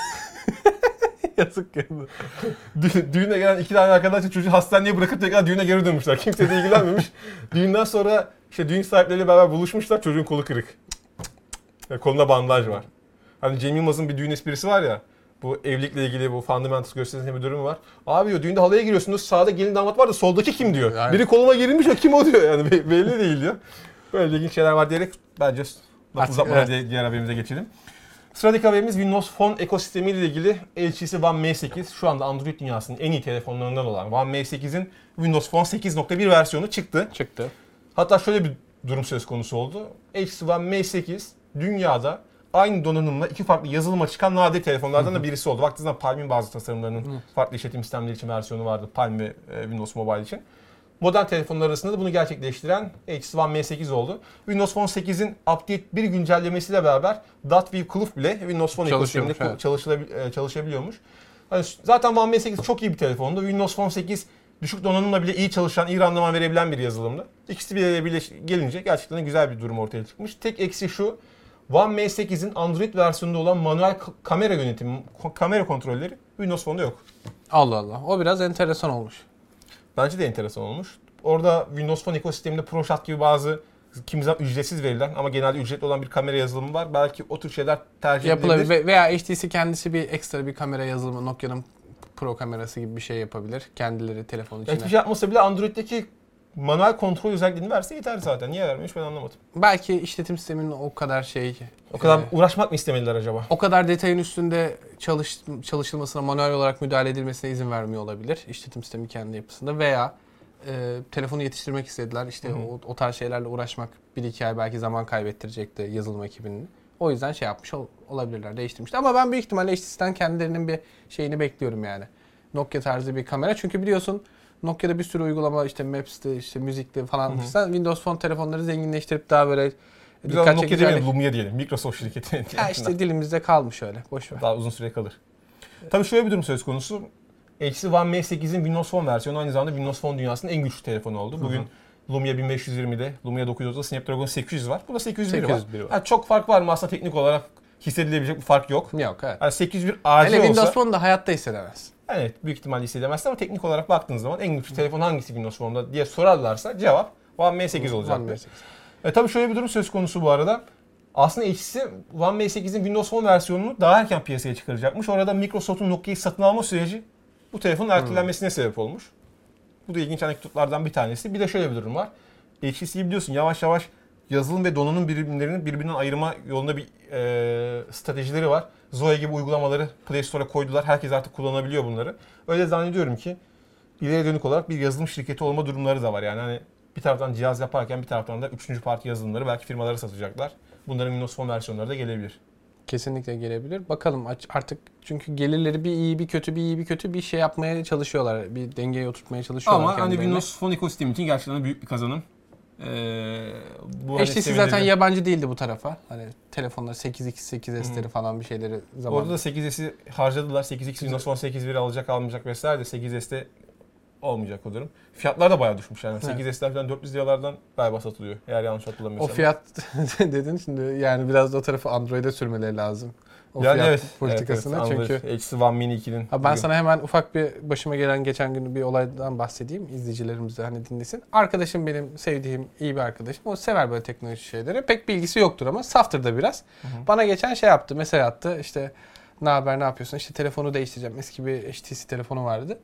Yazık ya. Dü- düğüne gelen iki tane arkadaş çocuğu hastaneye bırakıp tekrar düğüne geri dönmüşler. Kimse de ilgilenmemiş. Düğünden sonra işte düğün sahipleriyle beraber buluşmuşlar. Çocuğun kolu kırık. Yani kolunda bandaj var. Hani Cem Yılmaz'ın bir düğün esprisi var ya. Bu evlilikle ilgili bu Fundamentals gösterisinde bir durum var. Abi diyor düğünde halaya giriyorsunuz. Sağda gelin damat var da soldaki kim diyor. Yani. Biri koluma girilmiş o kim o diyor. Yani belli değil diyor. Böyle ilginç şeyler var diyerek bence lafı uzatmadan evet. diğer haberimize geçelim. Sıradaki haberimiz Windows Phone ekosistemiyle ilgili L G'si One M sekiz. Şu anda Android dünyasının en iyi telefonlarından olan One M sekizin Windows Phone sekiz nokta bir versiyonu çıktı. Çıktı. Hatta şöyle bir durum söz konusu oldu. L G'si One M sekiz dünyada aynı donanımla iki farklı yazılıma çıkan nadir telefonlardan da birisi oldu. Baktığınızda Palm'in bazı tasarımlarının Hı. farklı işletim sistemleri için versiyonu vardı. Palm ve Windows Mobile için. Modern telefonlar arasında da bunu gerçekleştiren L G'si One M sekiz oldu. Windows Phone sekizin Update bir güncellemesiyle beraber Dot with Kılıf bile Windows Phone ekosisteminde evet. çalışabiliyormuş. Yani zaten One M sekiz çok iyi bir telefondu. Windows Phone sekiz düşük donanımla bile iyi çalışan, iyi randıman verebilen bir yazılımdı. İkisi bir bile gelince gerçekten güzel bir durum ortaya çıkmış. Tek eksi şu, One M sekizin Android versiyonunda olan manuel kamera yönetimi, kamera kontrolleri Windows Phone'da yok. Allah Allah. O biraz enteresan olmuş. Bence de enteresan olmuş. Orada Windows Phone ekosisteminde ProShot gibi bazı kimi zaman ücretsiz verilen ama genelde ücretli olan bir kamera yazılımı var. Belki o tür şeyler tercih yapılabilir. Edilebilir. Veya H T C kendisi bir ekstra bir kamera yazılımı, Nokia'nın Pro kamerası gibi bir şey yapabilir. Kendileri telefon içine. Hiçbir şey yapmasa bile Android'deki manuel kontrol özelliğini verse yeter zaten. Niye vermemiş ben anlamadım. Belki işletim sisteminin o kadar şey... O kadar e, uğraşmak mı istemediler acaba? O kadar detayın üstünde çalış, çalışılmasına, manuel olarak müdahale edilmesine izin vermiyor olabilir. İşletim sistemi kendi yapısında veya e, telefonu yetiştirmek istediler. İşte o, o tarz şeylerle uğraşmak bir iki ay belki zaman kaybettirecekti yazılım ekibinin. O yüzden şey yapmış ol, olabilirler, değiştirmişler. Ama ben büyük ihtimalle H T C'den kendilerinin bir şeyini bekliyorum yani. Nokia tarzı bir kamera. Çünkü biliyorsun Nokia'da bir sürü uygulama işte Maps'te, işte müzikte falan. Hı hı. Windows Phone telefonları zenginleştirip daha böyle biz dikkat çekici. Nokia diyelim, Lumia diyelim. Microsoft şirketi. Ya işte dilimizde kalmış öyle. Boş ver. Daha uzun süre kalır. Tabii şöyle bir durum söz konusu. L G'si One M sekizin Windows Phone versiyonu aynı zamanda Windows Phone dünyasının en güçlü telefonu oldu. Bugün hı hı. Lumia bin beş yüz yirmide, Lumia dokuz yüz otuzda Snapdragon sekiz yüz var. Burada sekiz yüz bir var. var. Yani çok fark var mı aslında teknik olarak hissedilebilecek bir fark yok. Yok evet. Yani sekiz yüz bir acil olsa... Windows Phone da hayatta hissedemez. Evet büyük ihtimalle hissedemezsin ama teknik olarak baktığınız zaman en güçlü telefon hangisi Windows Phone'da diye sorarlarsa cevap One M sekiz olacaktır. E, tabii şöyle bir durum söz konusu bu arada. Aslında H T C One M sekizin Windows Phone versiyonunu daha erken piyasaya çıkaracakmış. Orada Microsoft'un Nokia'yı satın alma süreci bu telefonun ertelenmesine hmm. sebep olmuş. Bu da ilginç anekdotlardan bir tanesi. Bir de şöyle bir durum var. H T C'yi biliyorsun yavaş yavaş yazılım ve donanım birimlerini birbirinden ayırma yolunda bir e, stratejileri var. Zoe gibi uygulamaları Play Store'a koydular. Herkes artık kullanabiliyor bunları. Öyle zannediyorum ki ileri dönük olarak bir yazılım şirketi olma durumları da var. Yani hani bir taraftan cihaz yaparken bir taraftan da üçüncü parti yazılımları belki firmalara satacaklar. Bunların Windows Phone versiyonları da gelebilir. Kesinlikle gelebilir. Bakalım artık çünkü gelirleri bir iyi bir kötü bir iyi bir kötü bir şey yapmaya çalışıyorlar. Bir dengeye oturtmaya çalışıyorlar. Ama hani Windows Phone ekosistemi için gerçekten büyük bir kazanım. Ee, bu H T C hani zaten yabancı değildi bu tarafa. Hani telefonlar sekiz X, sekiz S'leri falan bir şeyleri zamanında. Orada da sekiz S'i harcadılar. sekiz X Windows Phone sekiz bir alacak almayacak vesaire de sekiz S'te olmayacak o durum. Fiyatlar da bayağı düşmüş yani. Evet. sekiz S'ler falan dört yüz liralardan galiba satılıyor. Eğer yanlış hatırlamıyorsam. O fiyat dedin şimdi yani biraz da o tarafı Android'e sürmeleri lazım. O yani fiyat evet, politikasına evet, evet. çünkü H T C One Mini ikinin. Ha ben bugün sana hemen ufak bir başıma gelen geçen gün bir olaydan bahsedeyim. İzleyicilerimiz de hani dinlesin. Arkadaşım benim sevdiğim iyi bir arkadaşım. O sever böyle teknoloji şeyleri. Pek bilgisi yoktur ama saftır da biraz. Hı hı. Bana geçen şey yaptı. Mesaj attı. İşte ne haber ne yapıyorsun? İşte telefonu değiştireceğim. Eski bir H T C telefonu vardı.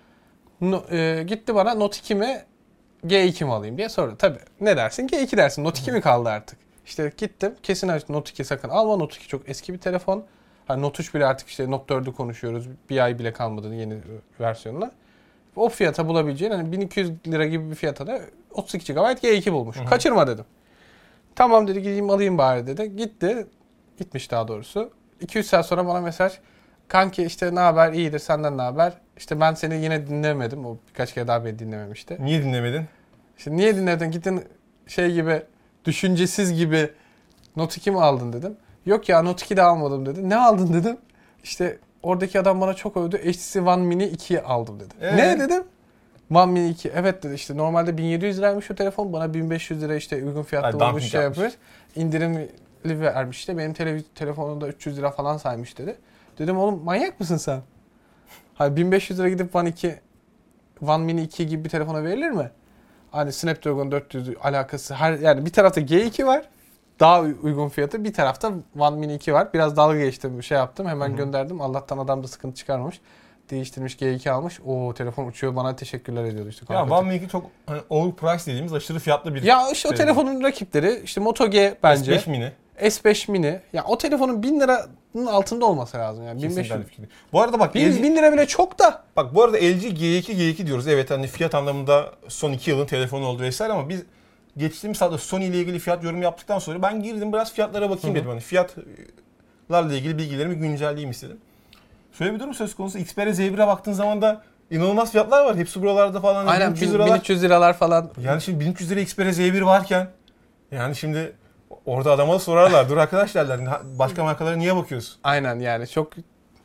No, e, gitti bana Note iki mi G iki mi alayım diye sordu. Tabii ne dersin? G iki dersin. Note iki mi kaldı artık? İşte gittim. Kesin Note iki sakın alma. Note iki çok eski bir telefon. Yani Note üç bile artık işte Note dördü konuşuyoruz. Bir ay bile kalmadı yeni versiyonla. O fiyata bulabileceğin hani bin iki yüz lira gibi bir fiyata da otuz iki gigabayt G iki bulmuş. Hı hı. Kaçırma dedim. Tamam dedi gideyim alayım bari dedi. Gitti. Gitmiş daha doğrusu. iki üç saat sonra bana mesaj. Kanki işte ne haber? İyidir. Senden ne haber? İşte ben seni yine dinlemedim. O birkaç kere daha beni dinlememişti. Niye dinlemedin? İşte niye dinledin? Gittin şey gibi düşüncesiz gibi Note iki mi aldın dedim. Yok ya Note iki de almadım dedi. Ne aldın dedim. İşte oradaki adam bana çok övdü. H T C One Mini ikiyi aldım dedi. Ee? Ne dedim? One Mini iki. Evet dedi işte normalde bin yedi yüz liraymış o telefon. Bana bin beş yüz lira işte uygun fiyatlı yani olmuş şey yapmış. İndirimli vermiş işte. Benim tele- telefonumda üç yüz lira falan saymış dedi. Dedim oğlum manyak mısın sen? Hayır bin beş yüz lira gidip One iki One Mini iki gibi bir telefona verilir mi? Hani Snapdragon dört yüz alakası her yani bir tarafta G iki var. Daha uygun fiyatı. Bir tarafta One Mini iki var. Biraz dalga geçtim, şey yaptım. Hemen Hı-hı. gönderdim. Allah'tan adam da sıkıntı çıkarmamış. Değiştirmiş G iki almış. Oo telefon uçuyor. Bana teşekkürler ediyordu işte. Ya One Mini iki çok hani overpriced dediğimiz aşırı fiyatlı bir Ya işte telefon. O telefonun rakipleri işte Moto G bence. S beş Mini. S beş Mini. Ya o telefonun bin liranın altında olması lazım yani. bin beş yüz. Bu arada bak bin, L G... bin lira bile çok da. Bak bu arada L G G iki G iki diyoruz. Evet hani fiyat anlamında son iki yılın telefonu oldu vesaire ama biz geçtiğimiz hafta Sony ile ilgili fiyat yorumu yaptıktan sonra ben girdim biraz fiyatlara bakayım Hı-hı. dedim. Hani fiyatlarla ilgili bilgilerimi güncelleyeyim istedim. Şöyle bir durum söz konusu. Xperia Z bire baktığın zaman da inanılmaz fiyatlar var. Hepsi buralarda falan. Aynen bin üç yüz liralar falan. Yani şimdi bin üç yüz lira Xperia Z bir varken yani şimdi orada adama da sorarlar. Dur arkadaş derler. Başka markalara niye bakıyorsun? Aynen yani çok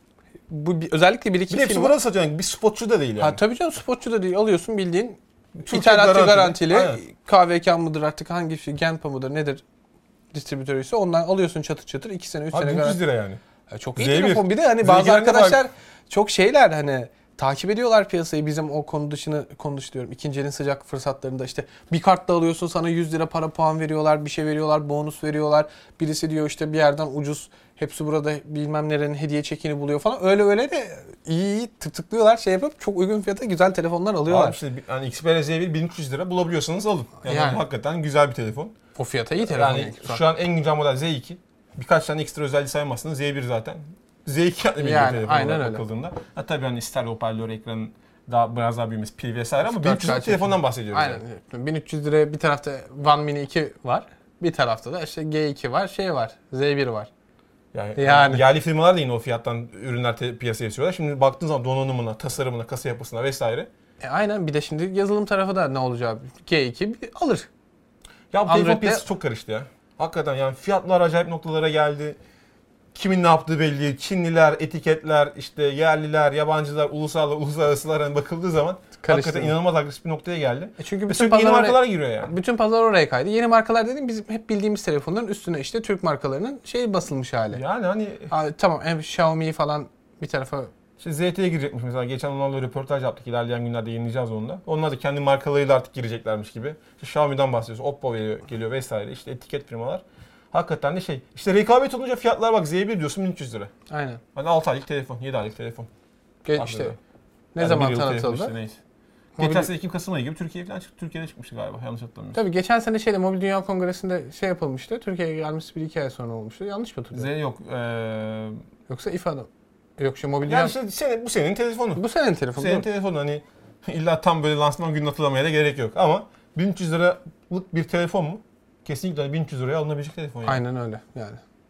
bu bir, özellikle bir iki bir hepsi burada satıyor. Yani bir spotçu da değil yani. Ha tabii canım spotçu da değil. Alıyorsun bildiğin İthalatçı garantili. garantili K V K mıdır artık hangi şey Genpa mıdır nedir distribütörüyse ondan alıyorsun çatır çatır iki sene üç sene garanti. bin üç yüz lira yani. Ya çok iyi telefon. Bir de hani bazı arkadaşlar çok şeyler hani takip ediyorlar piyasayı bizim o konu dışını konu dışı diyorum. İkinci elin sıcak fırsatlarında işte bir kartla alıyorsun sana yüz lira para puan veriyorlar, bir şey veriyorlar, bonus veriyorlar. Birisi diyor işte bir yerden ucuz hepsi burada bilmem nerenin hediye çekini buluyor falan. Öyle öyle de iyi iyi tık tıklıyorlar şey yapıp çok uygun fiyata güzel telefonlar alıyorlar. Abi işte hani Xperia Z bir bin üç yüz lira bulabiliyorsanız alın. Yani, yani. Hakikaten güzel bir telefon. O fiyata iyi telefon. Yani şu an en güncel model Z iki. Birkaç tane ekstra özelliği saymazsınız. Z bir zaten. Z iki adlı bir yani, telefon olarak bakıldığında. Ha tabii hani stereo hoparlör ekranın daha biraz daha büyümesi, pil vesaire ama bin üç yüz lira telefondan bahsediyoruz. Aynen. Yani. bin üç yüz liraya bir tarafta One Mini iki var. Bir tarafta da işte G iki var, şey var, Z bir var. Yani, yani. yerli firmalar da yine o fiyattan ürünler te- piyasaya sürüyorlar. Şimdi baktığın zaman donanımına, tasarımına, kasa yapısına vesaire. E aynen bir de şimdi yazılım tarafı da ne olacağı G iki alır. Ya bu telefon piyasası çok karıştı ya. Hakikaten yani fiyatlar acayip noktalara geldi. Kimin ne yaptığı belli. Çinliler, etiketler, işte yerliler, yabancılar, ulusallar, uluslararasılar hani bakıldığı zaman Karıştı hakikaten mı? inanılmaz agresif bir noktaya geldi. E çünkü bütün yeni markalar giriyor yani. Bütün pazar oraya kaydı. Yeni markalar dediğim bizim hep bildiğimiz telefonların üstüne işte Türk markalarının şey basılmış hali. Yani hani Abi, tamam hem Xiaomi falan bir tarafa İşte Z T'ye girecekmiş mesela. Geçen onlarla röportaj yaptık. İlerleyen günlerde yayınlayacağız onu da. Onlar da kendi markalarıyla artık gireceklermiş gibi. İşte Xiaomi'den bahsediyoruz. Oppo geliyor, geliyor vesaire. İşte etiket firmalar. Hakikaten de şey. İşte rekabet olunca fiyatlar bak Z bir diyorsun bin üç yüz lira. Aynen. Hani altı aylık telefon, yedi aylık telefon. Ge- işte ne yani zaman tanıtıldı? Işte, neyse. Geçen sene Ekim Kasım ayı gibi Türkiye'ye falan çıktı. Türkiye'de çıkmıştı galiba. Yanlış hatırlamıyorsam. Tabii geçen sene şeyde Mobil Dünya Kongresi'nde şey yapılmıştı. Türkiye'ye gelmesi bir iki ay sonra olmuştu. Yanlış mı hatırlıyorum? Z yok. Ee... Yoksa İ F A'da. Yok şu Mobil yani Dünya... işte sene, bu senin telefonu. Bu senin telefonu. Senin telefonu hani illa tam böyle lansman günü hatırlamaya da gerek yok. Ama bin üç yüz liralık bir telefon mu? Kesinlikle bin üç yüz liraya alınabilecek telefon yani. Aynen öyle yani.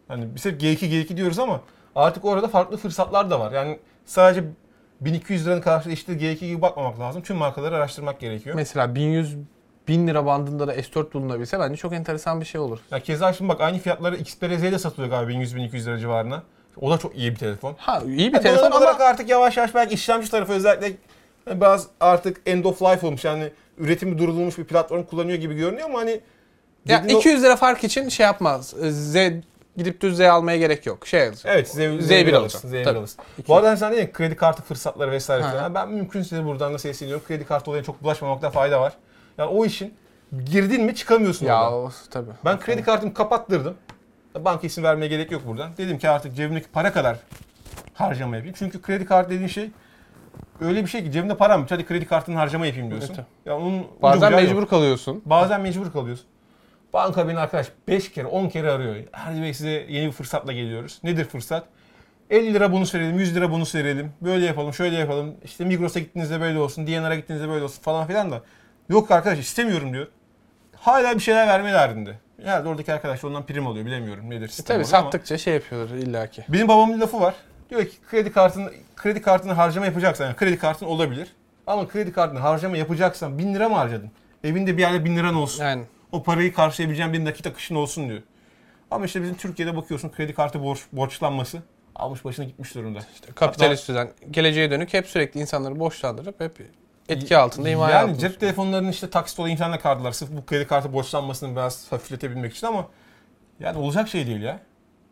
Hani biz hep G iki G iki diyoruz ama artık orada farklı fırsatlar da var. Yani sadece bin iki yüz liranın karşılığı işte G iki gibi bakmamak lazım. Tüm markaları araştırmak gerekiyor. Mesela bin yüz bin lira bandında da S dört bulunabilse bence çok enteresan bir şey olur. Ya keza şimdi bak aynı fiyatları X P R Z'de satılıyor galiba bin yüz bin iki yüz lira civarına. O da çok iyi bir telefon. Ha iyi bir ya telefon ama olarak artık yavaş yavaş belki işlemci tarafı özellikle bazı artık end of life olmuş. Yani üretimi durdurulmuş bir platform kullanıyor gibi görünüyor ama hani ya iki yüz lira fark için şey yapmaz. Z gidip düz Z almaya gerek yok. Şey alacağım. Evet, Z, Z bir alırsın. Z bir alırsın. Bu arada sen değil kredi kartı fırsatları vesaire falan. Ben mümkünse buradan da sesleniyorum. Kredi kartı olayına çok bulaşmamakta fayda var. Yani o işin girdin mi çıkamıyorsun ya oradan. Tabii. Ben kredi kartımı kapattırdım. Banka isim vermeye gerek yok buradan. Dedim ki artık cebimdeki para kadar harcama yapayım. Çünkü kredi kartı dediğin şey öyle bir şey ki cebimde param yok. Hadi kredi kartının harcama yapayım diyorsun. Evet. Ya onun bazen mecbur yok. kalıyorsun. Bazen mecbur kalıyorsun. Banka beni arkadaş beş kere on kere arıyor. Hadi bey size yeni bir fırsatla geliyoruz. Nedir fırsat? elli lira bonus verelim, yüz lira bonus verelim. Böyle yapalım, şöyle yapalım. İşte Migros'a gittiğinizde böyle olsun, D N R'a gittiğinizde böyle olsun falan filan da. Yok arkadaş istemiyorum diyor. Hala bir şeyler verme derdinde. Yani oradaki arkadaş ondan prim alıyor bilemiyorum nedir sistem. E tabii sattıkça ama şey yapıyorlar illaki. Benim babamın bir lafı var. Diyor ki kredi kartını kredi kartını harcama yapacaksan yani kredi kartın olabilir. Ama kredi kartını harcama yapacaksan bin lira mı harcadın? Evinde bir yerde bin liran olsun. Yani. O parayı karşılayabileceğin bir nakit akışın olsun diyor. Ama işte bizim Türkiye'de bakıyorsun kredi kartı borç, borçlanması almış başına gitmiş durumda. İşte kapitalist düzen, geleceğe dönük hep sürekli insanları borçlandırıp hep etki altında himaye yani altında. Yani cep telefonlarının işte taksit olayı imkanına kardılar. Sırf bu kredi kartı borçlanmasını biraz hafifletebilmek için ama yani olacak şey değil ya.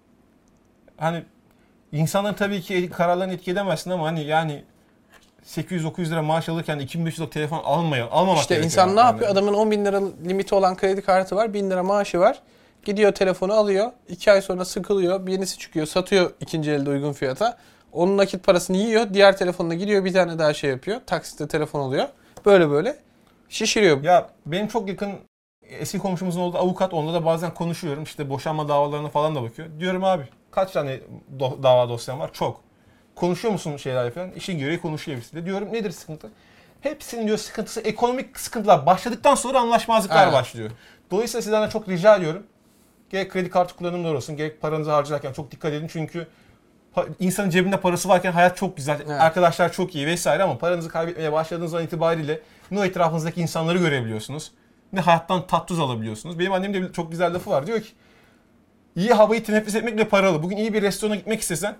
Hani insanların tabii ki kararlarını etki edemezsin ama hani yani sekiz yüz dokuz yüz lira maaş alırken iki bin beş yüz lira telefon almaya, almamak İşte insan yani. ne yapıyor? Adamın on bin lira limiti olan kredi kartı var. bin lira maaşı var. Gidiyor telefonu alıyor. iki ay sonra sıkılıyor. Bir yenisi çıkıyor. Satıyor ikinci elde uygun fiyata. Onun nakit parasını yiyor. Diğer telefonuna gidiyor bir tane daha şey yapıyor. Taksitle telefon alıyor. Böyle böyle şişiriyor. Ya benim çok yakın eski komşumuzun olduğu avukat. Onunla da bazen konuşuyorum. İşte boşanma davalarına falan da bakıyor. Diyorum abi kaç tane do- dava dosyan var? Çok. Konuşuyor musun şeyler falan? İşin gereği konuşuyor birisi de. Diyorum nedir sıkıntı? Hepsinin diyor sıkıntısı ekonomik sıkıntılar. Başladıktan sonra anlaşmazlıklar Aynen. başlıyor. Dolayısıyla sizden çok rica ediyorum. Gerek kredi kartı kullanımları olsun, gerek paranızı harcarken çok dikkat edin. Çünkü insanın cebinde parası varken hayat çok güzel, evet. arkadaşlar çok iyi vesaire ama paranızı kaybetmeye başladığınız an itibariyle ne o etrafınızdaki insanları görebiliyorsunuz, ne hayattan tat tuz alabiliyorsunuz. Benim annemin de çok güzel lafı var. Diyor ki, iyi havayı teneffüs etmek bile paralı. Bugün iyi bir restorana gitmek istesen,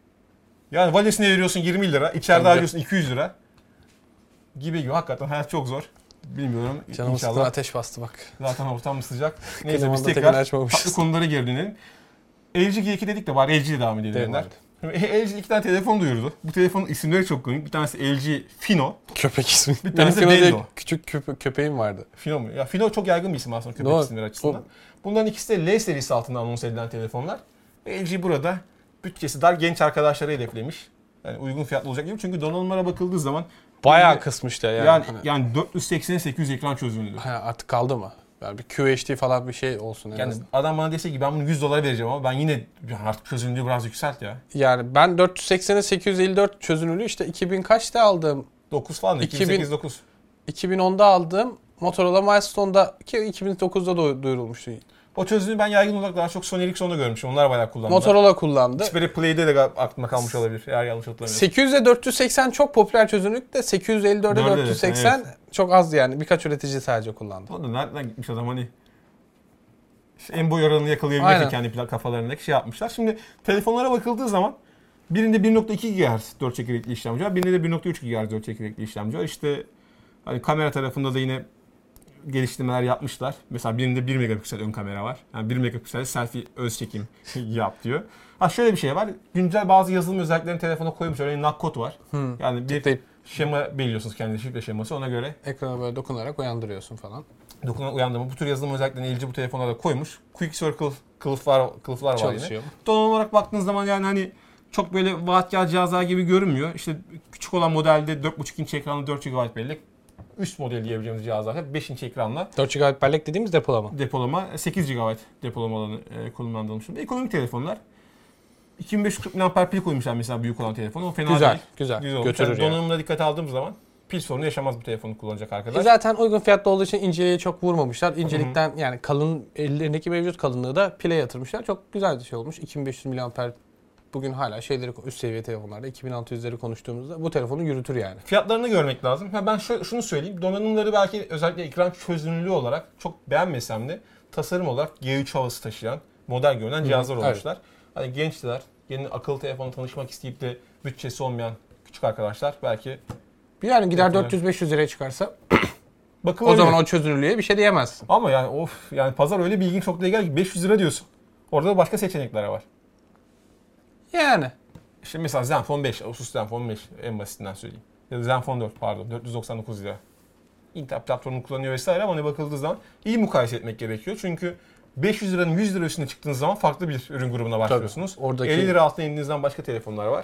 yani valizine veriyorsun yirmi lira, içeride harcıyorsun iki yüz lira gibi gibi. Hakikaten hayat çok zor. Bilmiyorum. Canım inşallah. Ateş bastı bak. Zaten ortam sıcak. Neyse biz tekrar farklı konulara geri dönelim. L G G iki dedik de var L G ile devam edelim. L G iki tane telefon duyurdu. Bu telefonun isimleri çok komik. Bir tanesi L G Fino. Köpek ismi. Bir tanesi Bello. Küçük köpe köpeğim vardı. Fino mu? Ya Fino çok yaygın bir isim aslında köpek Doğru. isimleri açısından. O... Bunların ikisi de L serisi altında anons edilen telefonlar. L G burada bütçesi dar genç arkadaşları hedeflemiş. Yani uygun fiyatlı olacak gibi. Çünkü donanımlara bakıldığı zaman bayağı yani, kısmışlar yani. Yani, yani dört yüz seksene sekiz yüz ekran çözünürlüğü. Ha, artık kaldı mı? Yani bir Q H D falan bir şey olsun en yani azından. Adam bana dese ki ben bunu yüz dolara vereceğim ama ben yine artık çözünürlüğü biraz yükselt ya. Yani ben dört yüz seksene sekiz yüz elli dört çözünürlüğü işte iki bin kaçta aldım? dokuz falan iki bin sekiz dokuz. iki bin onda aldığım Motorola Milestone'da ki iki bin dokuzda duyurulmuştu. O çözünürlüğü ben yaygın olarak daha çok Sony Ericsson'da görmüşüm. Onlar bayağı kullandılar. Motorola kullandı. Xperia Play'de de aklıma kalmış olabilir. Eğer yanlış hatırlamıyorsam. sekiz yüze dört yüz seksen çok popüler çözünürlük de sekiz yüz elli dörde dört yüz seksen evet. Çok az yani. Birkaç üretici sadece kullandı. O da nereden gitmiş adam hani işte en boy oranını yakalayabilmek kendi kafalarındaki şey yapmışlar. Şimdi telefonlara bakıldığı zaman birinde bir nokta iki gigahertz dört çekirdekli işlemci var. Birinde de bir nokta üç gigahertz dört çekirdekli işlemci var. İşte hani kamera tarafında da yine geliştirmeler yapmışlar. Mesela birinde bir megapiksel ön kamera var. Yani bir megapiksel selfie öz çekim yap diyor. Ha şöyle bir şey var. Güncel bazı yazılım özelliklerini telefona koymuş. Örneğin nakkod var. Hmm. Yani bir Tıklayıp. şema belirliyorsunuz kendi şifre şeması ona göre. Ekrana böyle dokunarak uyandırıyorsun falan. Dokunarak uyandırma. Bu tür yazılım özelliklerini L G bu telefonlarda koymuş. Quick Circle kılıflar, kılıflar var Çalışıyor. yine. Donanım olarak baktığınız zaman yani hani çok böyle vaatkar cihazlar gibi görünmüyor. İşte küçük olan modelde dört buçuk inç ekranlı dört gigabayt bellek. Üst model diyebileceğimiz cihazlar hep beş inç ekranla. dört gigabayt bellek dediğimiz depolama. Depolama. sekiz gigabayt depolama alanı e, konumlandırılmış. Ekonomik telefonlar. iki bin beş yüz kırk miliamper pil koymuşlar mesela büyük olan telefonu. O fena güzel, değil. Güzel, güzel. Götürür yani. Donanımına dikkat aldığımız zaman pil sorunu yaşamaz bu telefonu kullanacak arkadaş. E zaten uygun fiyatlı olduğu için inceliğe çok vurmamışlar. İncelikten Hı-hı. yani kalın ellerindeki mevcut kalınlığı da pile yatırmışlar. Çok güzel bir şey olmuş. iki bin beş yüz miliamper bugün hala şeyleri üst seviye telefonlarda iki bin altı yüzleri konuştuğumuzda bu telefonu yürütür yani. Fiyatlarını görmek lazım. Ha ben şu, şunu söyleyeyim. Donanımları belki özellikle ekran çözünürlüğü olarak çok beğenmesem de tasarım olarak G üç havası taşıyan, modern görünen cihazlar olmuşlar. Evet. Hani gençler, yeni akıllı telefona tanışmak isteyip de bütçesi olmayan küçük arkadaşlar belki bir yani gider dört yüz beş yüz liraya çıkarsa o zaman o çözünürlüğe bir şey diyemezsin. Ama yani of yani pazar öyle bir ilginç noktaya geldi ki beş yüz lira diyorsun. Orada da başka seçenekler var. Yani. İşte mesela Zenfone beş, Asus Zenfone beş en basitinden söyleyeyim. Ya da Zenfone dört pardon dört yüz doksan dokuz lira. Intel platformunu kullanıyor vesaire ama ne bakıldığı zaman iyi mukayese etmek gerekiyor. Çünkü beş yüz liranın yüz lira üstüne çıktığınız zaman farklı bir ürün grubuna başlıyorsunuz. Tabii, oradaki... elli lira altına indiğinizden başka telefonlar var.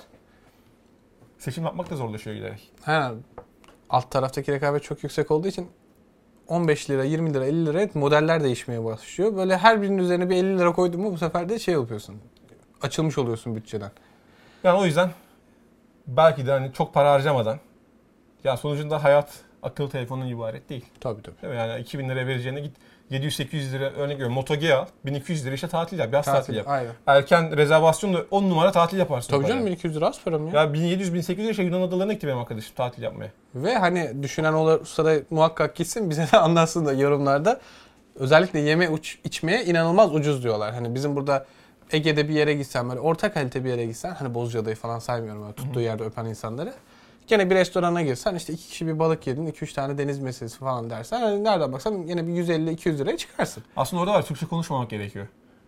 Seçim yapmak da zorlaşıyor giderek. He, alt taraftaki rekabet çok yüksek olduğu için on beş lira, yirmi lira, elli lira modeller değişmeye başlıyor. Böyle her birinin üzerine bir elli lira koydun mu bu sefer de şey yapıyorsun. Açılmış oluyorsun bütçeden. Yani o yüzden belki de hani çok para harcamadan ya sonucunda hayat akıllı telefonun ibaret değil. Tabii tabii. Değil mi? Yani iki bin lira vereceğine git yedi yüz sekiz yüz lira örnek veriyorum Moto G al. bin iki yüz lira işte tatil yap. Biraz tatil, tatil yap. Aynen. Erken rezervasyonla on numara tatil yaparsın. Tabii canım bin iki yüz lira az para mı ya? Ya bin yedi yüz bin sekiz yüz lira şey Yunan adalarına gitti benim arkadaşım tatil yapmaya. Ve hani düşünen olursa da muhakkak gitsin bize de anlatsın da yorumlarda. Özellikle yeme uç, içmeye inanılmaz ucuz diyorlar. Hani bizim burada Ege'de bir yere gitsen böyle orta kalite bir yere gitsen hani Bozcaada'yı falan saymıyorum öyle tuttuğu yerde öpen insanları. Gene bir restorana girsen işte iki kişi bir balık yedin, iki üç tane deniz meselesi falan dersen hani nereden baksan yine bir yüz elli iki yüz liraya çıkarsın. Aslında orada var Türkçe konuşmamak gerekiyor.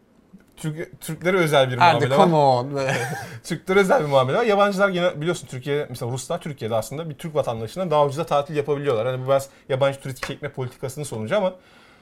Türk, Türklere özel bir Hadi, muamele come var. on. Türklere özel bir muamele var. Yabancılar gene biliyorsun Türkiye mesela Ruslar Türkiye'de aslında bir Türk vatandaşına daha ucuza tatil yapabiliyorlar. Hani bu biraz yabancı turist çekme politikasının sonucu ama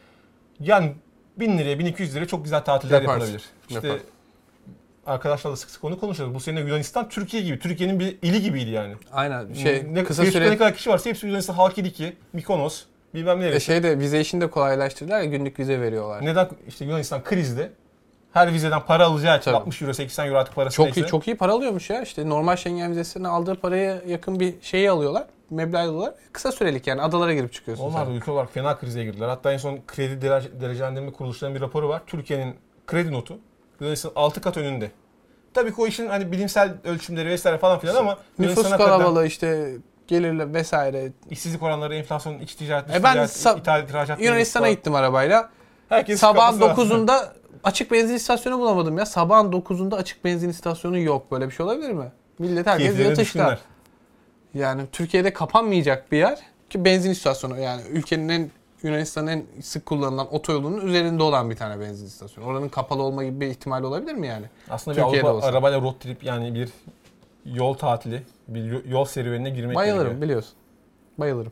yani bin liraya bin iki yüz liraya çok güzel tatiller Yaparsın. yapılabilir. İşte Yaparsın. Arkadaşlarla sık sık onu konuşuyoruz. Bu sene Yunanistan Türkiye gibi. Türkiye'nin bir ili gibiydi yani. Aynen. Şey, ne, kısa süre... ne kadar kişi varsa hepsi Yunanistan Halkidiki, Mikonos, bilmem neresi. E şey de vize işini de kolaylaştırdılar ya günlük vize veriyorlar. Neden? İşte Yunanistan krizde. Her vizeden para alacağı için altmış euro, seksen euro artık parası çok neyse. Iyi, çok iyi para alıyormuş ya. İşte normal Schengen vizesine aldığı paraya yakın bir şeyi alıyorlar. Meblağ alıyorlar. Kısa sürelik yani adalara girip çıkıyorsun. Onlar da ülke olarak fena krize girdiler. Hatta en son kredi derecelendirme kuruluşlarının bir raporu var. Türkiye'nin kredi notu Yunanistan'ın altı kat önünde. Tabii ki o işin hani bilimsel ölçümleri vesaire falan filan ama nüfus kalabalığı işte gelirle vesaire. İşsizlik oranları, enflasyon, iç ticaret, dış e ben ticaret, sa- ithal, ihracat. Yunanistan'a gittim arabayla. Herkes sabahın dokuzunda açık benzin istasyonu bulamadım ya. Sabahın dokuzunda açık benzin istasyonu yok. Böyle bir şey olabilir mi? Millet herkes yatışta. Yani Türkiye'de kapanmayacak bir yer ki benzin istasyonu yani ülkenin en Yunanistan'ın en sık kullanılan otoyolunun üzerinde olan bir tane benzin istasyonu. Oranın kapalı olma gibi bir ihtimal olabilir mi yani? Aslında Türkiye'de bir Avrupa olsa. Arabayla road trip yani bir yol tatili, bir yol serüvenine girmek Bayılırım gerekiyor. biliyorsun. Bayılırım.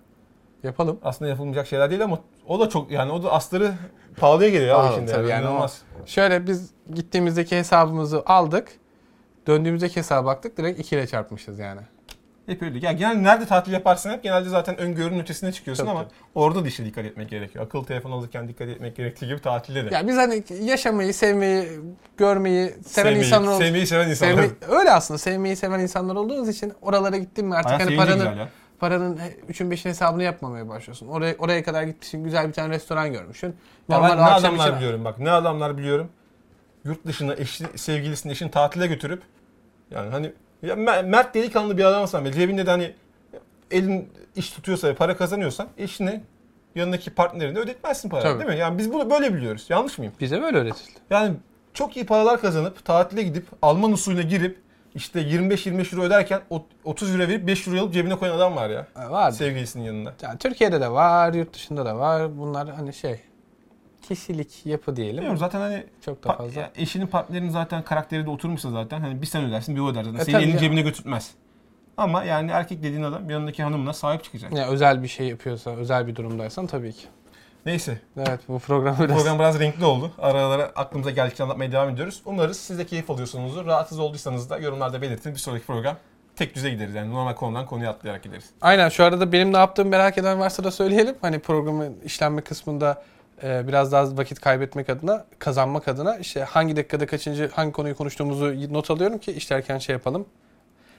Yapalım. Aslında yapılmayacak şeyler değil ama o da çok yani o da astarı pahalıya geliyor ya şimdi. Yani. Yani o, şöyle biz gittiğimizdeki hesabımızı aldık. Döndüğümüzdeki hesaba baktık direkt iki ile çarpmışız yani. Hep öyle. Ya genelde nerede tatil yaparsın hep genelde zaten öngörünün ötesine çıkıyorsun tabii, ama tabii. Orada da işte dikkat etmek gerekiyor. Akıllı telefon alırken dikkat etmek gerektiği gibi tatilde de. Ya biz hani yaşamayı, sevmeyi, görmeyi seven sevmeyi, insanlar olduk. Sevmeyi seven insanlar. Sevmeyi, öyle aslında sevmeyi seven insanlar olduğunuz için oralara gittin mi artık hani paranın paranın üçün beşin hesabını yapmamaya başlıyorsun. Oraya oraya kadar gitmişsin, güzel bir tane restoran görmüşsün. Normal ne adamlar için... biliyorum bak. Ne adamlar biliyorum. Yurt dışına eşi, sevgilisini, eşini tatile götürüp yani hani ya mert delikanlı bir adamsan ve cebinde de hani elin iş tutuyorsa ve para kazanıyorsan eşine yanındaki partnerine ödetmezsin para değil mi? Yani biz bunu böyle biliyoruz. Yanlış mıyım? Bize böyle öğretildi. Yani çok iyi paralar kazanıp tatile gidip Alman usulüne girip işte yirmi beş yirmi beş euro öderken otuz euro verip beş euro alıp cebine koyan adam var ya. Var. Sevgilisinin yanında. Yani Türkiye'de de var, yurt dışında da var. Bunlar hani şey kişilik yapı diyelim. Bilmiyorum zaten hani çok da fazla. Pa- eşinin partnerinin zaten karakteri de oturmuşsa zaten hani bir sen ödersin bir o öder zaten. E, senin elini ya. cebine götürtmez. Ama yani erkek dediğin adam yanındaki hanımına sahip çıkacak. Ya özel bir şey yapıyorsa, özel bir durumdaysan tabii ki. Neyse. Evet bu program biraz... program biraz renkli oldu. Ara ara aklımıza geldikçe anlatmaya devam ediyoruz. Umarız siz de keyif alıyorsunuzdur. Rahatsız olduysanız da yorumlarda belirtin. Bir sonraki program tek düze gideriz. Yani normal konudan konuya atlayarak gideriz. Aynen şu arada benim ne yaptığımı merak eden varsa da söyleyelim. Hani programın işlenme kısmında e, biraz daha vakit kaybetmek adına, kazanmak adına işte hangi dakikada kaçıncı, hangi konuyu konuştuğumuzu not alıyorum ki işlerken şey yapalım.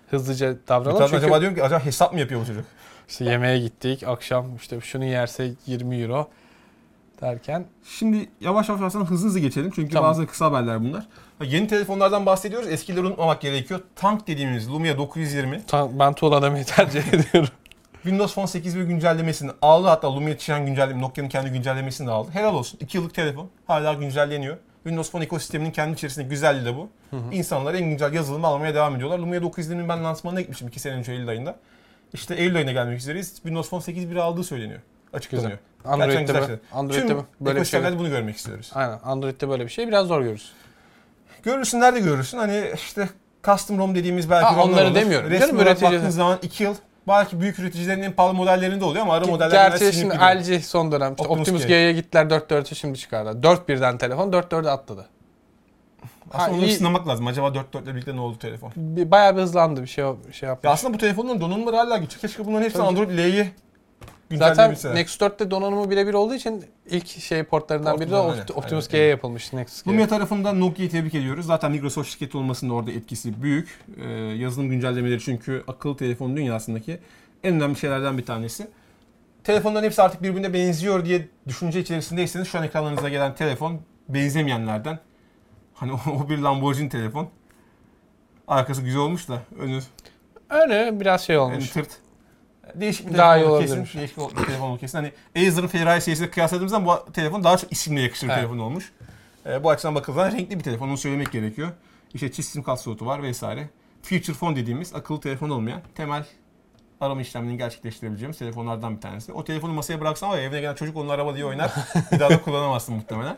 hızlıca davranalım. Çünkü... Çünkü Acaba diyorum ki acaba hesap mı yapıyor bu çocuk? İşte yemeğe gittik akşam işte şunu yerse yirmi euro derken. Şimdi yavaş yavaş aslında hızlı hızlı geçelim çünkü Tamam. bazı kısa haberler bunlar. Yeni telefonlardan bahsediyoruz. Eskileri unutmamak gerekiyor. Tank dediğimiz Lumia dokuz yüz yirmi. Tam, ben tuğla demeyi tercih ediyorum. Windows Phone sekiz bir güncellemesini aldı. Hatta Lumia yetişen güncelleme, Nokia'nın kendi güncellemesini de aldı. Helal olsun. iki yıllık telefon. Hala güncelleniyor. Windows Phone ekosisteminin kendi içerisinde güzelliği de bu. Hı hı. İnsanlar en güncel yazılımı almaya devam ediyorlar. Lumia dokuz yüz yirminin ben lansmanına gitmiştim iki sene önce Eylül ayında. İşte Eylül ayına gelmek üzereyiz. Windows Phone sekiz bir aldığı söyleniyor. Açıklanıyor. Android'de, böyle, Android'de Tüm böyle bir şey. ekosistemlerde bunu görmek istiyoruz. Aynen. Android'de böyle bir şey biraz zor görürüz. Görürsün, nerede görürsün? Hani işte custom ROM dediğimiz belki ha, onları olur. Demiyorum. Resmi olarak baktığın zaman iki yıl. Belki büyük üreticilerin en pahalı modellerinde oluyor ama ara modeller... Gerçi şimdi L G son dönem işte Optimus, Optimus G'ye gittiler dört dört'ü şimdi çıkardılar. dört birden telefon dört dört'e atladı. Aslında onu sınamak lazım. Acaba dört dört'le birlikte ne oldu telefon? Bir, bayağı bir hızlandı bir şey şey yapmış. Ya aslında bu telefonların donanımları hala güçlü. Keşke bunların hepsini Android L'yi zaten Nexus dört'te donanımı birebir olduğu için ilk şey portlarından Port biri de aynen, Optimus G'ye evet. yapılmış. Nexus Lumia tarafından Nokia'yı tebrik ediyoruz. Zaten Microsoft şirketi olmasının orada etkisi büyük. Ee, yazılım güncellemeleri çünkü akıllı telefon dünyasındaki en önemli şeylerden bir tanesi. Telefonların hepsi artık birbirine benziyor diye düşünce içerisindeyseniz şu an ekranlarınıza gelen telefon benzemeyenlerden. Hani o bir Lamborghini telefon. Arkası güzel olmuş da önü... Öyle biraz şey olmuş. Yani tırt. Değişik bir daha telefon kesin. Değişik bir telefon kesin. Hani Acer'ın Ferrari serisiyle kıyasladığımız zaman bu telefon daha çok isimle yakışır bir evet. telefon olmuş. Ee, bu açıdan bakıldığında renkli bir telefon. Onu söylemek gerekiyor. İşte çift sim kart slotu var vesaire. Feature phone dediğimiz akıllı telefon olmayan temel arama işlemlerini gerçekleştirebileceğimiz telefonlardan bir tanesi. O telefonu masaya bıraksan ama evine gelen çocuk onunla araba diye oynar. Bir daha da kullanamazsın muhtemelen.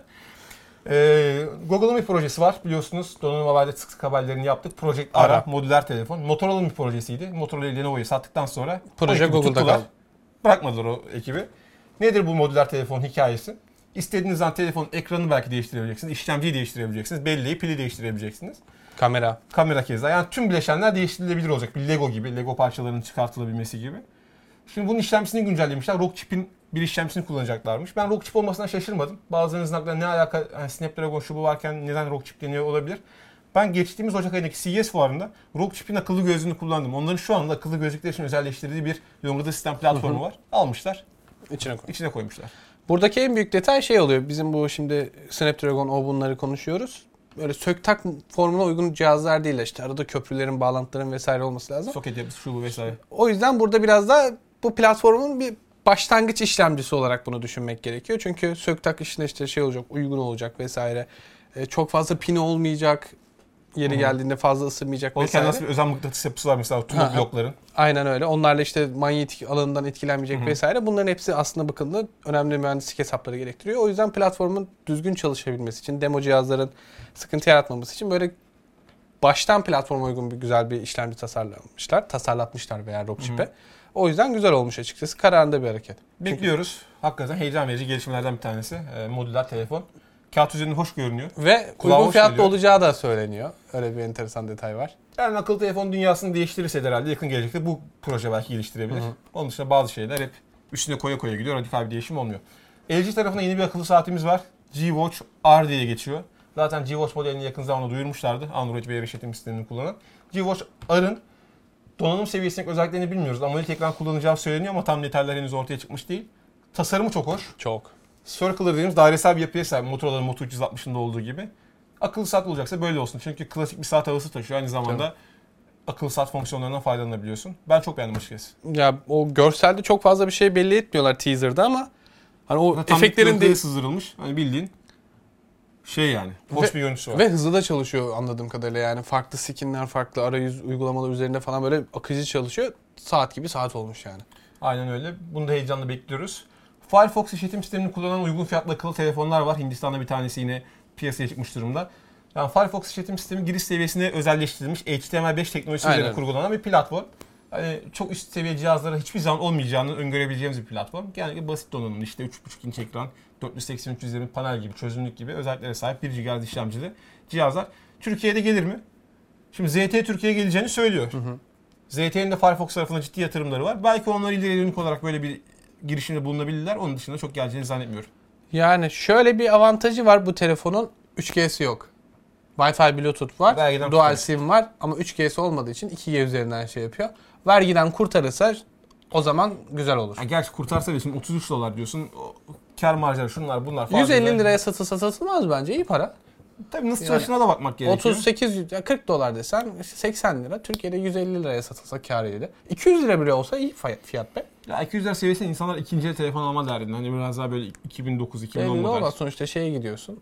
Ee, Google'ın bir projesi var biliyorsunuz. Donanım Haber'de sık sık haberlerini yaptık. Project Ara, Ara. modüler telefon. Motorola'nın bir projesiydi. Motorola Lenovo'yu sattıktan sonra proje Google'da kaldı. Bırakmadılar o ekibi. Nedir bu modüler telefon hikayesi? İstediğiniz zaman telefonun ekranını belki değiştirebileceksiniz. İşlemciyi değiştirebileceksiniz. Belleği, pili değiştirebileceksiniz. Kamera. Kamera keza. Yani tüm bileşenler değiştirilebilir olacak. Bir Lego gibi. Lego parçalarının çıkartılabilmesi gibi. Şimdi bunun işlemcisini güncellemişler. Rockchip'in bir işlemcisini kullanacaklarmış. Ben Rockchip olmasına şaşırmadım. Bazılarınızın aklına ne alaka yani Snapdragon şu bu varken neden Rockchip deniyor olabilir. Ben geçtiğimiz Ocak ayındaki C E S fuarında Rockchip'in akıllı gözlüğünü kullandım. Onların şu anda akıllı gözlükler için özelleştirdiği bir yumurta sistem platformu var. Almışlar. İçine, koy. içine koymuşlar. Buradaki en büyük detay şey oluyor. Bizim bu şimdi Snapdragon o bunları konuşuyoruz. Böyle sök tak formuna uygun cihazlar değil. İşte arada köprülerin, bağlantıların vesaire olması lazım. Soket yapısı şu bu vesaire. O yüzden burada biraz da bu platformun bir başlangıç işlemcisi olarak bunu düşünmek gerekiyor. Çünkü sök tak işine işte şey olacak, uygun olacak vesaire. Ee, çok fazla pini olmayacak. Yeri Hı-hı. geldiğinde fazla ısırmayacak o vesaire. O kendisi bir özel mıknatıs yapısı var mesela tüm blokların. Aynen öyle. Onlarla işte manyetik alanından etkilenmeyecek Hı-hı. vesaire. Bunların hepsi aslında bakıldığında önemli mühendislik hesapları gerektiriyor. O yüzden platformun düzgün çalışabilmesi için, demo cihazların sıkıntı yaratmaması için böyle baştan platforma uygun bir güzel bir işlemci tasarlamışlar. Tasarlatmışlar veya Rockchip'e. O yüzden güzel olmuş açıkçası. Kararında bir hareket. Bekliyoruz. Çünkü... Hakikaten heyecan verici gelişmelerden bir tanesi. E, modüler telefon. Kağıt üzerinde hoş görünüyor. Ve Kulağa uygun fiyatlı geliyor. Olacağı da söyleniyor. Öyle bir enteresan detay var. Yani akıllı telefon dünyasını değiştirirse herhalde yakın gelecekte bu proje belki geliştirebilir. Hı hı. Onun dışında bazı şeyler hep üstüne koya koya gidiyor. Radikal bir değişim olmuyor. L G tarafında yeni bir akıllı saatimiz var. G-Watch R diye geçiyor. Zaten G-Watch modelini yakın zamanda duyurmuşlardı. Android ve erişim sistemini kullanan. G-Watch R'ın donanım seviyesindeki özelliklerini bilmiyoruz. AMOLED ekran kullanacağı söyleniyor ama tam detaylar henüz ortaya çıkmış değil. Tasarımı çok hoş. Çok. Circular dediğimiz dairesel bir yapıya sahip. Motorola'nın Moto üç yüz altmışında olduğu gibi. Akıllı saat olacaksa böyle olsun. Çünkü klasik bir saat havası taşıyor. Aynı zamanda Tabii. akıllı saat fonksiyonlarından faydalanabiliyorsun. Ben çok beğendim açıkçası. Ya o görselde çok fazla bir şey belli etmiyorlar teaser'da ama hani o Zaten efektlerin de sızdırılmış. Hani bildiğin şey yani. Hoş ve, bir görüntüsü var. Ve hızlı da çalışıyor anladığım kadarıyla yani. Farklı skinler, farklı arayüz uygulamalar üzerinde falan böyle akıcı çalışıyor. Saat gibi saat olmuş yani. Aynen öyle. Bunu da heyecanla bekliyoruz. Firefox işletim sistemini kullanan uygun fiyatlı akıllı telefonlar var. Hindistan'da bir tanesi yine piyasaya çıkmış durumda. Yani Firefox işletim sistemi giriş seviyesine özelleştirilmiş H T M L beş teknolojisi üzerine kurgulanan bir platform. Hani çok üst seviye cihazlara hiçbir zaman olmayacağını öngörebileceğimiz bir platform. Yani basit donanımlı işte üç buçuk inç ekran, dört yüz seksen üç yüz panel gibi çözünürlük gibi özelliklere sahip bir gigahertz işlemcili cihazlar. Türkiye'de gelir mi? Şimdi Z T Türkiye'ye geleceğini söylüyor. Hı hı. Z T'nin de Firefox tarafında ciddi yatırımları var. Belki onlar ileri dönük olarak böyle bir girişimde bulunabilirler. Onun dışında çok geleceğini zannetmiyorum. Yani şöyle bir avantajı var bu telefonun. üç G'si yok. Wi-Fi, Bluetooth var. Vergiden Dual kurtarır. SIM var ama üç G'si olmadığı için iki G üzerinden şey yapıyor. Vergiden kurtarırsa o zaman güzel olur. Ya gerçi kurtarsa bile şimdi otuz üç dolar diyorsun. O kar marjları şunlar bunlar falan. yüz elli liraya satılsa satılmaz bence, iyi para. Tabii nasıl Yani çalıştığına da bakmak gerekiyor. otuz sekiz kırk dolar desen seksen lira. Türkiye'de yüz elli liraya satılsa kar iyiydi. iki yüz lira bile olsa iyi fiyat be. Ya iki yüz lira seviyesinde insanlar ikinci el telefon alma derdinde. Hani biraz daha böyle iki bin dokuz iki bin on Belli model. olmaz, sonuçta şeye gidiyorsun.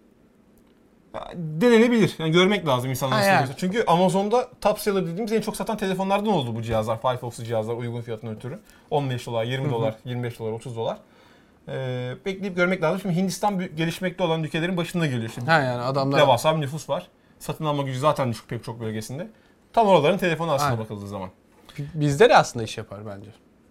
Ya, denenebilir. Yani görmek lazım insanlar Ha, nasıl yani. seviyorsa. Çünkü Amazon'da top seller dediğimiz en çok satan telefonlardan oldu bu cihazlar. Firefox'lu cihazlar uygun fiyatına ötürü. on beş dolar, yirmi dolar, yirmi beş dolar, otuz dolar. Ee, bekleyip görmek lazım. Şimdi Hindistan büyük- gelişmekte olan ülkelerin başında geliyor şimdi. Ha yani adamlar Devasa bir nüfus var. Satın alma gücü zaten düşük pek çok bölgesinde. Tam oraların telefonu aslında Aynen. bakıldığı zaman. bizde de aslında iş yapar bence.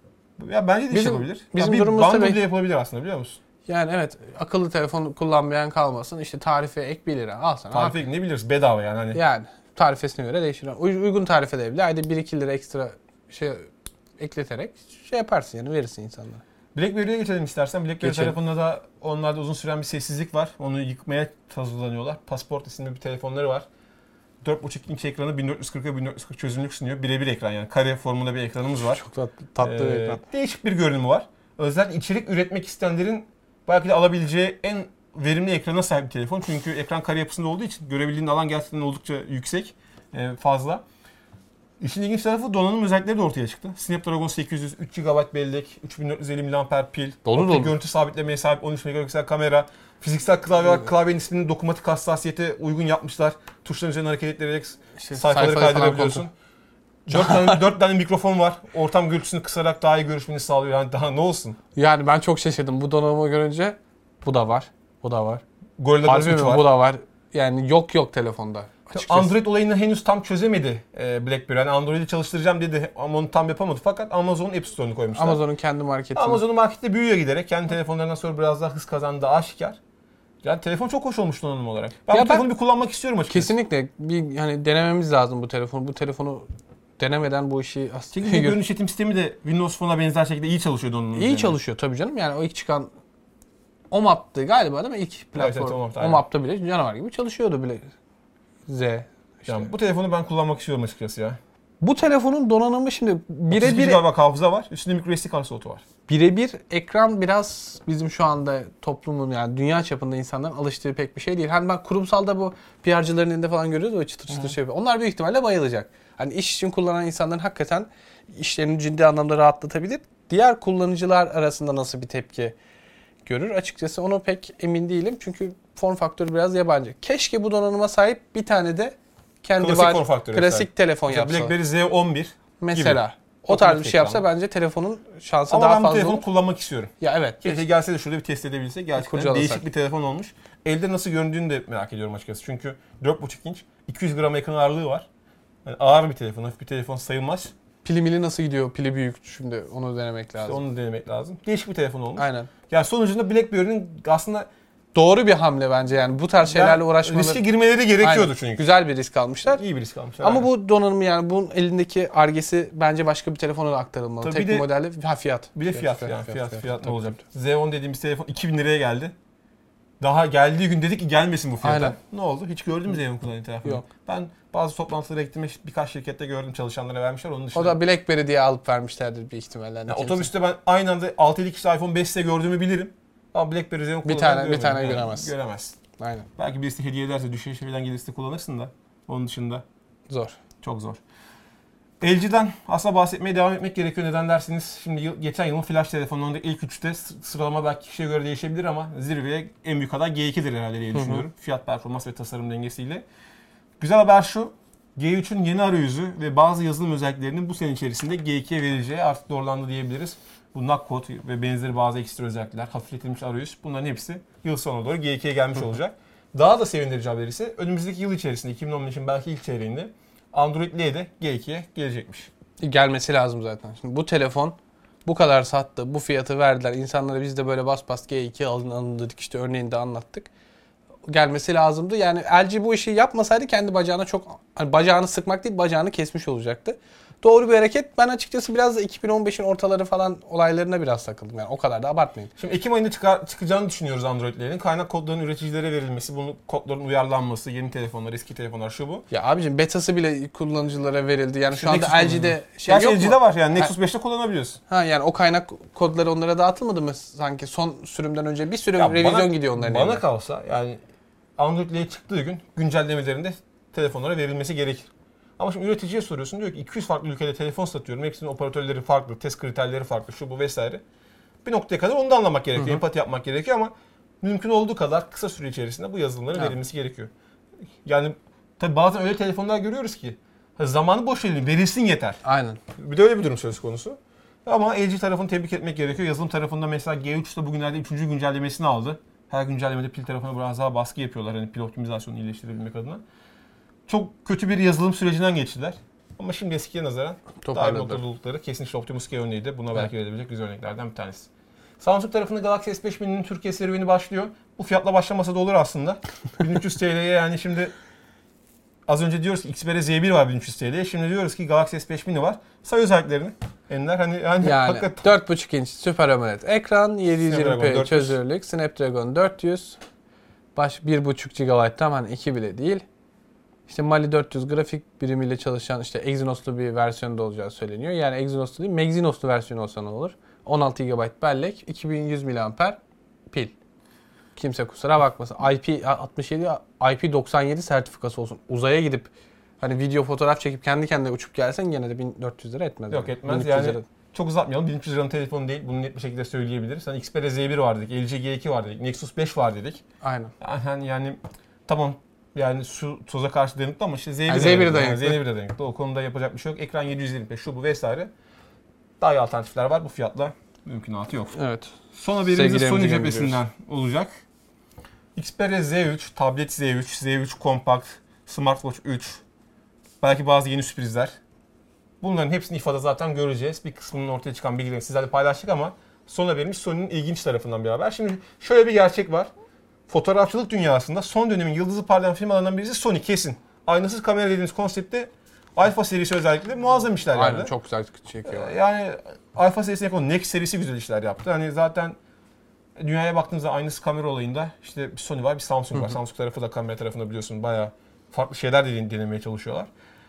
Ya bence de iş Bizim- yapabilir. bizim ya bir durumumuzda bundle belki- bile yapılabilir aslında, biliyor musun? Yani evet, akıllı telefon kullanmayan kalmasın. İşte tarife ek bir lira al sana. Tarife ne biliriz, bedava yani hani. Yani tarifesine göre değişir. Uy- Uygun tarifede bile ayda bir iki lira ekstra şey ekleterek şey yaparsın, yani verirsin insanlara. BlackBerry'e geçelim istersen. BlackBerry Geçelim. telefonunda da onlarda uzun süren bir sessizlik var. Onu yıkmaya hazırlanıyorlar. Passport isimli bir telefonları var. dört buçuk inç ekranı bin dört yüz kırk'a bin dört yüz kırk çözünürlük sunuyor. Birebir ekran, yani kare formunda bir ekranımız var. Çok tatlı, tatlı bir Ee, ekran. Değişik bir görünümü var. Özellikle içerik üretmek isteyenlerin belki de alabileceği en verimli ekrana sahip bir telefon. Çünkü ekran kare yapısında olduğu için görebildiğin alan gerçekten oldukça yüksek, e, fazla. İşin ilginç tarafı, donanım özellikleri de ortaya çıktı. Snapdragon sekiz yüz, üç gigabayt bellek, üç bin dört yüz elli miliamper pil, Dolu optik dolu. görüntü sabitlemeye sahip on üç megapiksel kamera, fiziksel klavye, Evet. klavyenin ismini dokunmatik hassasiyete uygun yapmışlar. Tuşların üzerine hareket ettirerek İşte sayfaları sayfayı falan kaydırabiliyorsun. dört tane, dört tane mikrofon var. Ortam gürültüsünü kısarak daha iyi görüşmeni sağlıyor. Yani daha ne olsun? Yani ben çok şaşırdım bu donanımı görünce. Bu da var. Bu da var. Gorilla Glass Harbi üç mi? var. Bu da var. Yani yok yok telefonda. Açıkçası. Android olayını henüz tam çözemedi e, BlackBerry. Yani Android'i çalıştıracağım dedi ama onu tam yapamadı. Fakat Amazon'un App Store'unu koymuşlar. Amazon'un kendi marketini. Amazon'un markette büyüyor giderek. Kendi telefonlarından sonra biraz daha hız kazandı, aşikar. Yani telefon çok hoş olmuş donanım olarak. Ben Ya bu telefonu ben- bir kullanmak istiyorum açıkçası. Kesinlikle bir hani denememiz lazım bu telefonu. Bu telefonu denemeden bu işi aslında Çünkü görünüş işletim sistemi de Windows Phone'a benzer şekilde iyi çalışıyor donanımın iyi üzerinde. çalışıyor tabii canım. Yani o ilk çıkan O M A P'tı galiba değil mi? İlk platform. evet, O M A P'tı, O aynen. M A P'ta bile canavar gibi çalışıyordu bile. Z. işte. Yani bu telefonu ben kullanmak istiyorum açıkçası ya. Bu telefonun donanımı şimdi otuz iki birebir gigabayt hafıza var. Üstünde microSD kart slotu var. birebir ekran biraz bizim şu anda toplumun, yani dünya çapında insanların alıştığı pek bir şey değil. Hani ben kurumsalda bu P R'cıların elinde falan görüyoruz o çıtır çıtır şey. Onlar büyük ihtimalle bayılacak. Hani iş için kullanan insanların hakikaten işlerini ciddi anlamda rahatlatabilir. Diğer kullanıcılar arasında nasıl bir tepki görür? Açıkçası onu pek emin değilim. Çünkü form faktörü biraz yabancı. Keşke bu donanıma sahip bir tane de kendi Klasik var, form faktörü klasik sahip. telefon Mesela yapsa. BlackBerry Z on bir Mesela. gibi. O tarz bir Otomatik şey yapsa ekranlı. bence telefonun şansı Ama daha ben bu fazla telefonu olur. kullanmak istiyorum. Ya evet. Keşke gelse de şurada bir test edebilsek. Gerçekten Kurcalasak. değişik bir telefon olmuş. Elde nasıl göründüğünü de merak ediyorum açıkçası. Çünkü dört buçuk inç, iki yüz gram ekran ağırlığı var. Yani ağır bir telefon, hafif bir telefon sayılmaz. Pili mili nasıl gidiyor? Pili büyük, şimdi onu denemek lazım. İşte onu denemek lazım. Değişik bir telefon olmuş. Aynen. Yani sonucunda BlackBerry'nin aslında Doğru bir hamle bence yani. Bu tarz şeylerle uğraşmaları. riske girmeleri gerekiyordu Aynen. çünkü. Güzel bir risk almışlar. İyi bir risk almışlar. Ama aynen. bu donanımı, yani bunun elindeki argesi bence başka bir telefona da aktarılmalı. Tabii Tek bir bir de- modelde ha fiyat. Bir de fiyat, yani fiyat, fiyat, ne Tabii, olacak? tabii. Z on dediğimiz telefon iki bin liraya geldi. Daha geldiği gün dedik ki gelmesin bu fiyata. Aynen. Ne oldu? Hiç gördün mü Z on kullanan telefonu? Yok. Ben bazı toplantılara gittim, birkaç şirkette gördüm, çalışanlara vermişler. Onun dışında O da BlackBerry diye alıp vermişlerdir bir ihtimalle. Hani yani kimse- otobüste ben aynı anda altı yedi kişi iPhone beş S gördüğümü bilirim. Ama BlackBerry Z on kullanan tane- bir görmedim. tane Yani göremez. Göremez. Aynen. Belki birisi hediye ederse, düşüşe falan gelirse kullanırsın da. Onun dışında Zor. çok zor. L G'den aslında bahsetmeye devam etmek gerekiyor. Neden dersiniz? Şimdi yıl, geçen yılın flash telefonlarında ilk üçte sıralama belki kişiye göre değişebilir ama zirveye en büyük aday G iki'dir herhalde diye düşünüyorum. Hı hı. Fiyat, performans ve tasarım dengesiyle. Güzel haber şu. G üçün yeni arayüzü ve bazı yazılım özelliklerinin bu sene içerisinde G iki'ye verileceği artık doğrulandı diyebiliriz. Bu Knockcode ve benzeri bazı ekstra özellikler, hafifletilmiş arayüz, bunların hepsi yıl sonuna doğru G iki'ye gelmiş olacak. Daha da sevindirici haber ise önümüzdeki yıl içerisinde, iki bin on beşin belki ilk çeyreğinde Android L'de G iki'ye gelecekmiş. Gelmesi lazım zaten. Şimdi bu telefon bu kadar sattı, bu fiyatı verdiler. İnsanlara biz de böyle bas bas G iki alın alın dedik, işte örneğini de anlattık. Gelmesi lazımdı. Yani L G bu işi yapmasaydı kendi bacağına çok, hani bacağını sıkmak değil, bacağını kesmiş olacaktı. Doğru bir hareket. Ben açıkçası biraz da iki bin on beşin ortaları falan olaylarına biraz takıldım. Yani o kadar da abartmayın. Şimdi Ekim ayında çıkar, çıkacağını düşünüyoruz Android'lerin. Kaynak kodlarının üreticilere verilmesi, bunun kodların uyarlanması, yeni telefonlar, eski telefonlar, şu bu. Ya abicim betası bile kullanıcılara verildi. Yani şu, şu anda L G'de şey Gerçi yok L G'de mu? Var yani Nexus beşte kullanabiliyorsun. Ha yani o kaynak kodları onlara dağıtılmadı mı sanki son sürümden önce? Bir sürüm ya revizyon bana, gidiyor onların Bana eline. kalsa yani Android'le çıktığı gün güncellemelerinde telefonlara verilmesi gerekir. Ama şimdi üreticiye soruyorsun, diyor ki iki yüz farklı ülkede telefon satıyorum. Hepsinin operatörleri farklı, test kriterleri farklı, şu bu vesaire. Bir noktaya kadar onu da anlamak gerekiyor, hı hı. empati yapmak gerekiyor ama mümkün olduğu kadar kısa süre içerisinde bu yazılımların evet. verilmesi gerekiyor. Yani tabii bazen öyle telefonlar görüyoruz ki zamanı boş verin, verilsin yeter. Aynen. Bir de öyle bir durum söz konusu. Ama L G tarafını tebrik etmek gerekiyor. Yazılım tarafında mesela G üç'te bugünlerde üçüncü güncellemesini aldı. Her güncellemede pil tarafına biraz daha baskı yapıyorlar hani pil optimizasyonunu iyileştirebilmek adına. Çok kötü bir yazılım sürecinden geçtiler. Ama şimdi eskiye nazaran daha bir noktada oldukları kesinlikle Optimus G örneğiydi. Buna belki evet. verebilecek güzel örneklerden bir tanesi. Samsung tarafında Galaxy S beş bin'in Türkiye serüveni başlıyor. Bu fiyatla başlamasa da olur aslında. bin üç yüz T L'ye yani şimdi az önce diyoruz ki Xperia Z bir var bin üç yüz T L'ye. Şimdi diyoruz ki Galaxy S beş bin'i var. Say özelliklerini. Enler hani yani, yani hakikaten... dört buçuk inç Super AMOLED ekran, yedi yüz yirmi p çözünürlük, Snapdragon dört yüz, baş bir buçuk gigabayt'tan hani iki bile değil. İşte Mali dört yüz grafik birimiyle çalışan işte Exynos'lu bir versiyonda olacağı söyleniyor. Yani Exynos'lu değil, Exynos'lu versiyonu olsa ne olur? on altı gigabayt bellek, iki bin yüz miliamper pil. Kimse kusura bakmasın. I P altmış yedi, I P doksan yedi sertifikası olsun. Uzaya gidip hani video fotoğraf çekip kendi kendine uçup gelsen gene de bin dört yüz lira etmez. Yok etmez yani. Lira. Çok uzatmayalım. bin üç yüz liranın telefonu değil. Bunu net bir şekilde söyleyebiliriz. Hani Xperia Z bir var dedik, L G G iki var dedik, Nexus beş var dedik. Aynen. Yani, yani tamam. Yani su toza karşı dayanıklı ama işte Z bir yani dayanıklı. dayanıklı. Yani Z bir dayanıklı. O konuda yapacak bir şey yok. Ekran yedi yüz yirmi p şu bu vesaire. Daha iyi alternatifler var. Bu fiyatla mümkünatı yok. Evet. Son haberimiz de Sony cephesinden olacak. Xperia Z üç, tablet Z üç, Z üç Compact, Smartwatch üç. Belki bazı yeni sürprizler. Bunların hepsini ifade zaten göreceğiz. Bir kısmının ortaya çıkan bilgilerini sizlerle paylaştık ama son haberimiz Sony'nin ilginç tarafından bir haber. Şimdi şöyle bir gerçek var. Fotoğrafçılık dünyasında son dönemin yıldızı parlayan firmalarından birisi Sony kesin. Aynasız kamera dediğimiz konsepte Alpha serisi özellikle muazzam işler yaptı. Aynen çok güzel çekiyor. Yani Alpha serisine yakın Next serisi güzel işler yaptı. Hani zaten dünyaya baktığınızda aynısız kamera olayında işte bir Sony var, bir Samsung var. Hı hı. Samsung tarafı da kamera tarafında biliyorsun bayağı farklı şeyler de denemeye çalışıyorlar.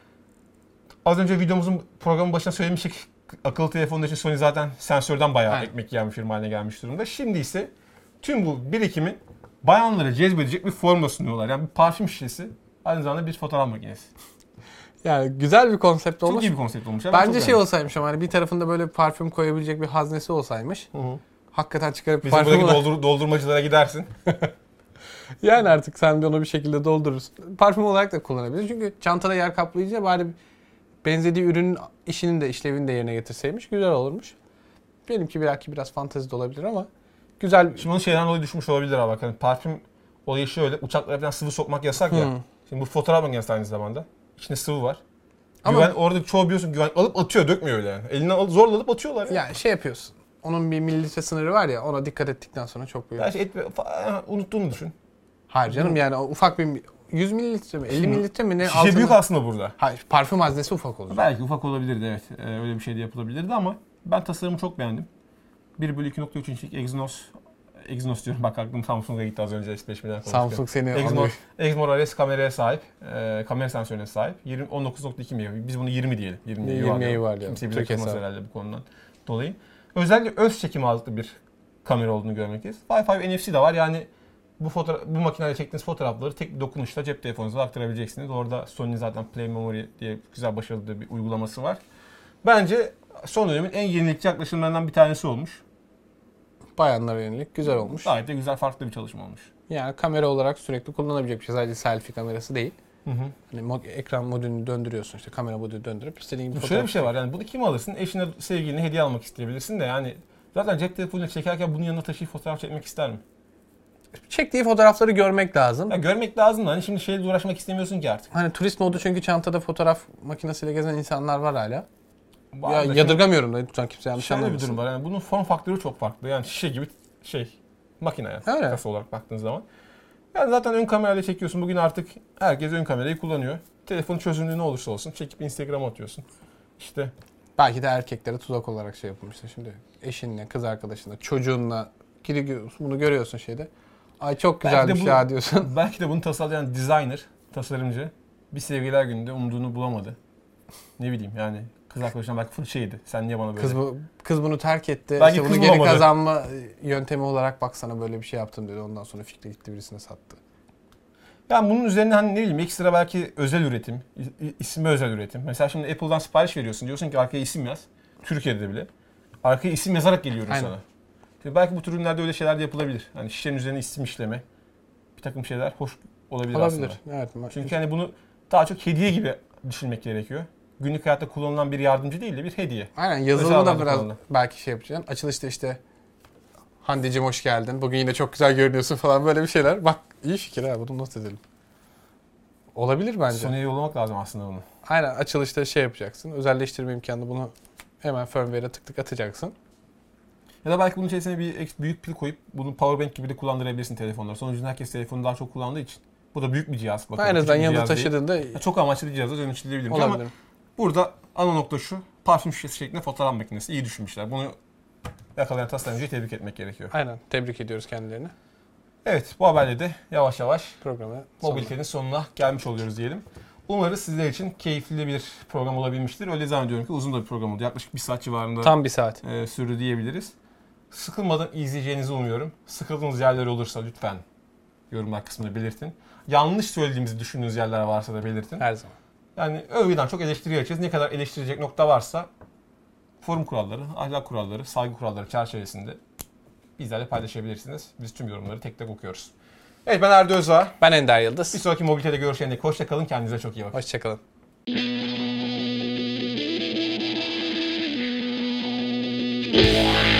Az önce videomuzun programın başına söylemiştik. Akıllı telefonlar için Sony zaten sensörden bayağı Aynen. ekmek yiyen bir firma haline gelmiş durumda. Şimdi ise tüm bu birikimin bayanları cezbedecek bir formla sunuyorlar. Yani bir parfüm şişesi, aynı zamanda bir fotoğraf makinesi. Yani güzel bir konsept olmuş. Çok iyi bir konsept olmuş. Yani bence şey olsaymış ama hani bir tarafında böyle parfüm koyabilecek bir haznesi olsaymış. Hı hı. Hakikaten çıkarıp bizim parfüm... buradaki doldur, doldurmacılara gidersin. Yani artık sen de onu bir şekilde doldurursun. Parfüm olarak da kullanabilirsin. Çünkü çantada yer kaplayınca bari benzediği ürünün işinin de işlevini de yerine getirseymiş güzel olurmuş. Benimki belki biraz fantezi de olabilir ama güzel. Şimdi onun şeyden dolayı düşmüş olabilir abi. Bak hani parfüm olayı şöyle, uçaklara falan sıvı sokmak yasak ya. Hmm. Şimdi bu fotoğraf makinesi aynı zamanda. İçinde sıvı var. Ama güven, orada çoğu biliyorsun güven alıp atıyor, dökmüyor öyle yani. Elinden alıp zorla alıp atıyorlar ya. Yani şey yapıyorsun. Onun bir mililitre sınırı var ya, ona dikkat ettikten sonra çok büyük. Yani şey etme, unuttuğunu düşün. Hayır canım, yani ufak bir yüz mililitre mi, elli mililitre mi ne? Şişe altına... büyük aslında burada. Hayır, parfüm haznesi ufak olacak. Belki ufak olabilirdi, evet. Ee, öyle bir şey de yapılabilirdi ama ben tasarımı çok beğendim. bir bölü iki nokta üç inçlik Exynos, Exynos diyorum bak aklım Samsung'a gitti az önce S beş bin'den konuşurken. Samsung seni Exynos, Exynos R S kameraya sahip, e, kamera sensörüne sahip. on dokuz nokta iki megapiksellik. Biz bunu yirmi diyelim. yirmi var ya. Kimse bile kırmaz herhalde bu konudan dolayı. Özellikle öz çekim ağırlıklı bir kamera olduğunu görmekteyiz. Wi-Fi N F C de var. Yani bu fotoğraf, bu makineyle çektiğiniz fotoğrafları tek bir dokunuşla cep telefonunuza aktarabileceksiniz. Orada Sony'nin zaten Play Memory diye güzel başarılı bir uygulaması var. Bence son dönemin en yenilikçi yaklaşımlarından bir tanesi olmuş. Bayanlara yönelik güzel olmuş. Gayet de güzel, farklı bir çalışma olmuş. Yani kamera olarak sürekli kullanabilecek bir şey. Sadece selfie kamerası değil. Hı hı. Hani mod, ekran modülünü döndürüyorsun, işte kamera modülünü döndürüp istediğin gibi fotoğraf. Şöyle bir şey var, yani bunu kim alırsın? Eşine, sevgiline hediye almak isteyebilirsin de yani zaten cep telefonuyla çekerken bunun yanına taşıyıp fotoğraf çekmek ister mi? Çektiği fotoğrafları görmek lazım. Ya görmek lazım da hani şimdi şeyle uğraşmak istemiyorsun ki artık. Hani turist modu, çünkü çantada fotoğraf makinesiyle gezen insanlar var hala. Var ya, yadırgamıyorum da lütfen kimse yanlış anlamasın. Şöyle bir durum var, yani bunun form faktörü çok farklı. Yani şişe gibi şey, makine yani kasa olarak baktığın zaman. Yani zaten ön kamerayla çekiyorsun. Bugün artık herkes ön kamerayı kullanıyor. Telefon çözünürlüğü ne olursa olsun çekip Instagram'a atıyorsun. İşte. Belki de erkeklere tuzak olarak şey yapılmıştır. Şimdi eşinle, kız arkadaşınla, çocuğunla bunu görüyorsun şeyde. Ay çok güzelmiş bu, ya diyorsun. Belki de bunu tasarlayan designer, tasarımcı bir sevgililer gününde umduğunu bulamadı. Ne bileyim yani kız arkadaşına belki fırça yedi. Sen niye bana böyle... Kız, bu, kız bunu terk etti. Belki işte bunu geri bulamadı. Kazanma yöntemi olarak bak sana böyle bir şey yaptım dedi. Ondan sonra fikri gitti birisine sattı. Yani bunun üzerine hani ne bileyim ekstra belki özel üretim, isme özel üretim. Mesela şimdi Apple'dan sipariş veriyorsun. Diyorsun ki arkaya isim yaz. Türkiye'de bile. Arkaya isim yazarak geliyorum Aynen. sana. Şimdi belki bu tür ürünlerde öyle şeyler de yapılabilir. Hani şişenin üzerine isim işleme. Bir takım şeyler hoş olabilir, olabilir. aslında. Evet. Çünkü hani bunu daha çok hediye gibi düşünmek gerekiyor. Günlük hayatta kullanılan bir yardımcı değil de bir hediye. Aynen yazılımı da biraz belki şey yapacaksın. Açılışta işte Hande'cim hoş geldin. Bugün yine çok güzel görünüyorsun falan böyle bir şeyler. Bak iyi fikir ha bunu not edelim. Olabilir bence. Sony'ye yollamak lazım aslında bunu. Aynen açılışta şey yapacaksın. Özelleştirme imkanı bunu hemen firmware'e tık tık atacaksın. Ya da belki bunun içerisine bir büyük pil koyup bunu powerbank gibi de kullandırabilirsin telefonları. Sonucunda herkes telefonu daha çok kullandığı için. Bu da büyük bir cihaz. Bakın, en azından yanında taşıdığında... Ya çok amaçlı bir cihazda dönüştürülebilir. Ama burada ana nokta şu. Parfüm şişesi şeklinde fotoğraf makinesi. İyi düşünmüşler. Bunu yakalayan tasarımcıyı tebrik etmek gerekiyor. Aynen. Tebrik ediyoruz kendilerini. Evet. Bu haberle de yavaş yavaş programı mobilitenin sonuna gelmiş oluyoruz diyelim. Umarız sizler için keyifli bir program olabilmiştir. Öyle zannediyorum ki uzun da bir program oldu. Yaklaşık bir saat civarında Tam bir saat. E, sürdü diyebiliriz. Sıkılmadan izleyeceğinizi umuyorum. Sıkıldığınız yerler olursa lütfen yorumlar kısmında belirtin. Yanlış söylediğimizi düşündüğünüz yerler varsa da belirtin. Her zaman. Yani övgüden çok eleştiri açacağız. Ne kadar eleştirecek nokta varsa forum kuralları, ahlak kuralları, saygı kuralları çerçevesinde bizlerle paylaşabilirsiniz. Biz tüm yorumları tek tek okuyoruz. Evet ben Erdi Özağ. Ben Ender Yıldız. Bir sonraki mobilitede görüşene dek hoşça kalın. Kendinize çok iyi bakın. Hoşça kalın. Yeah.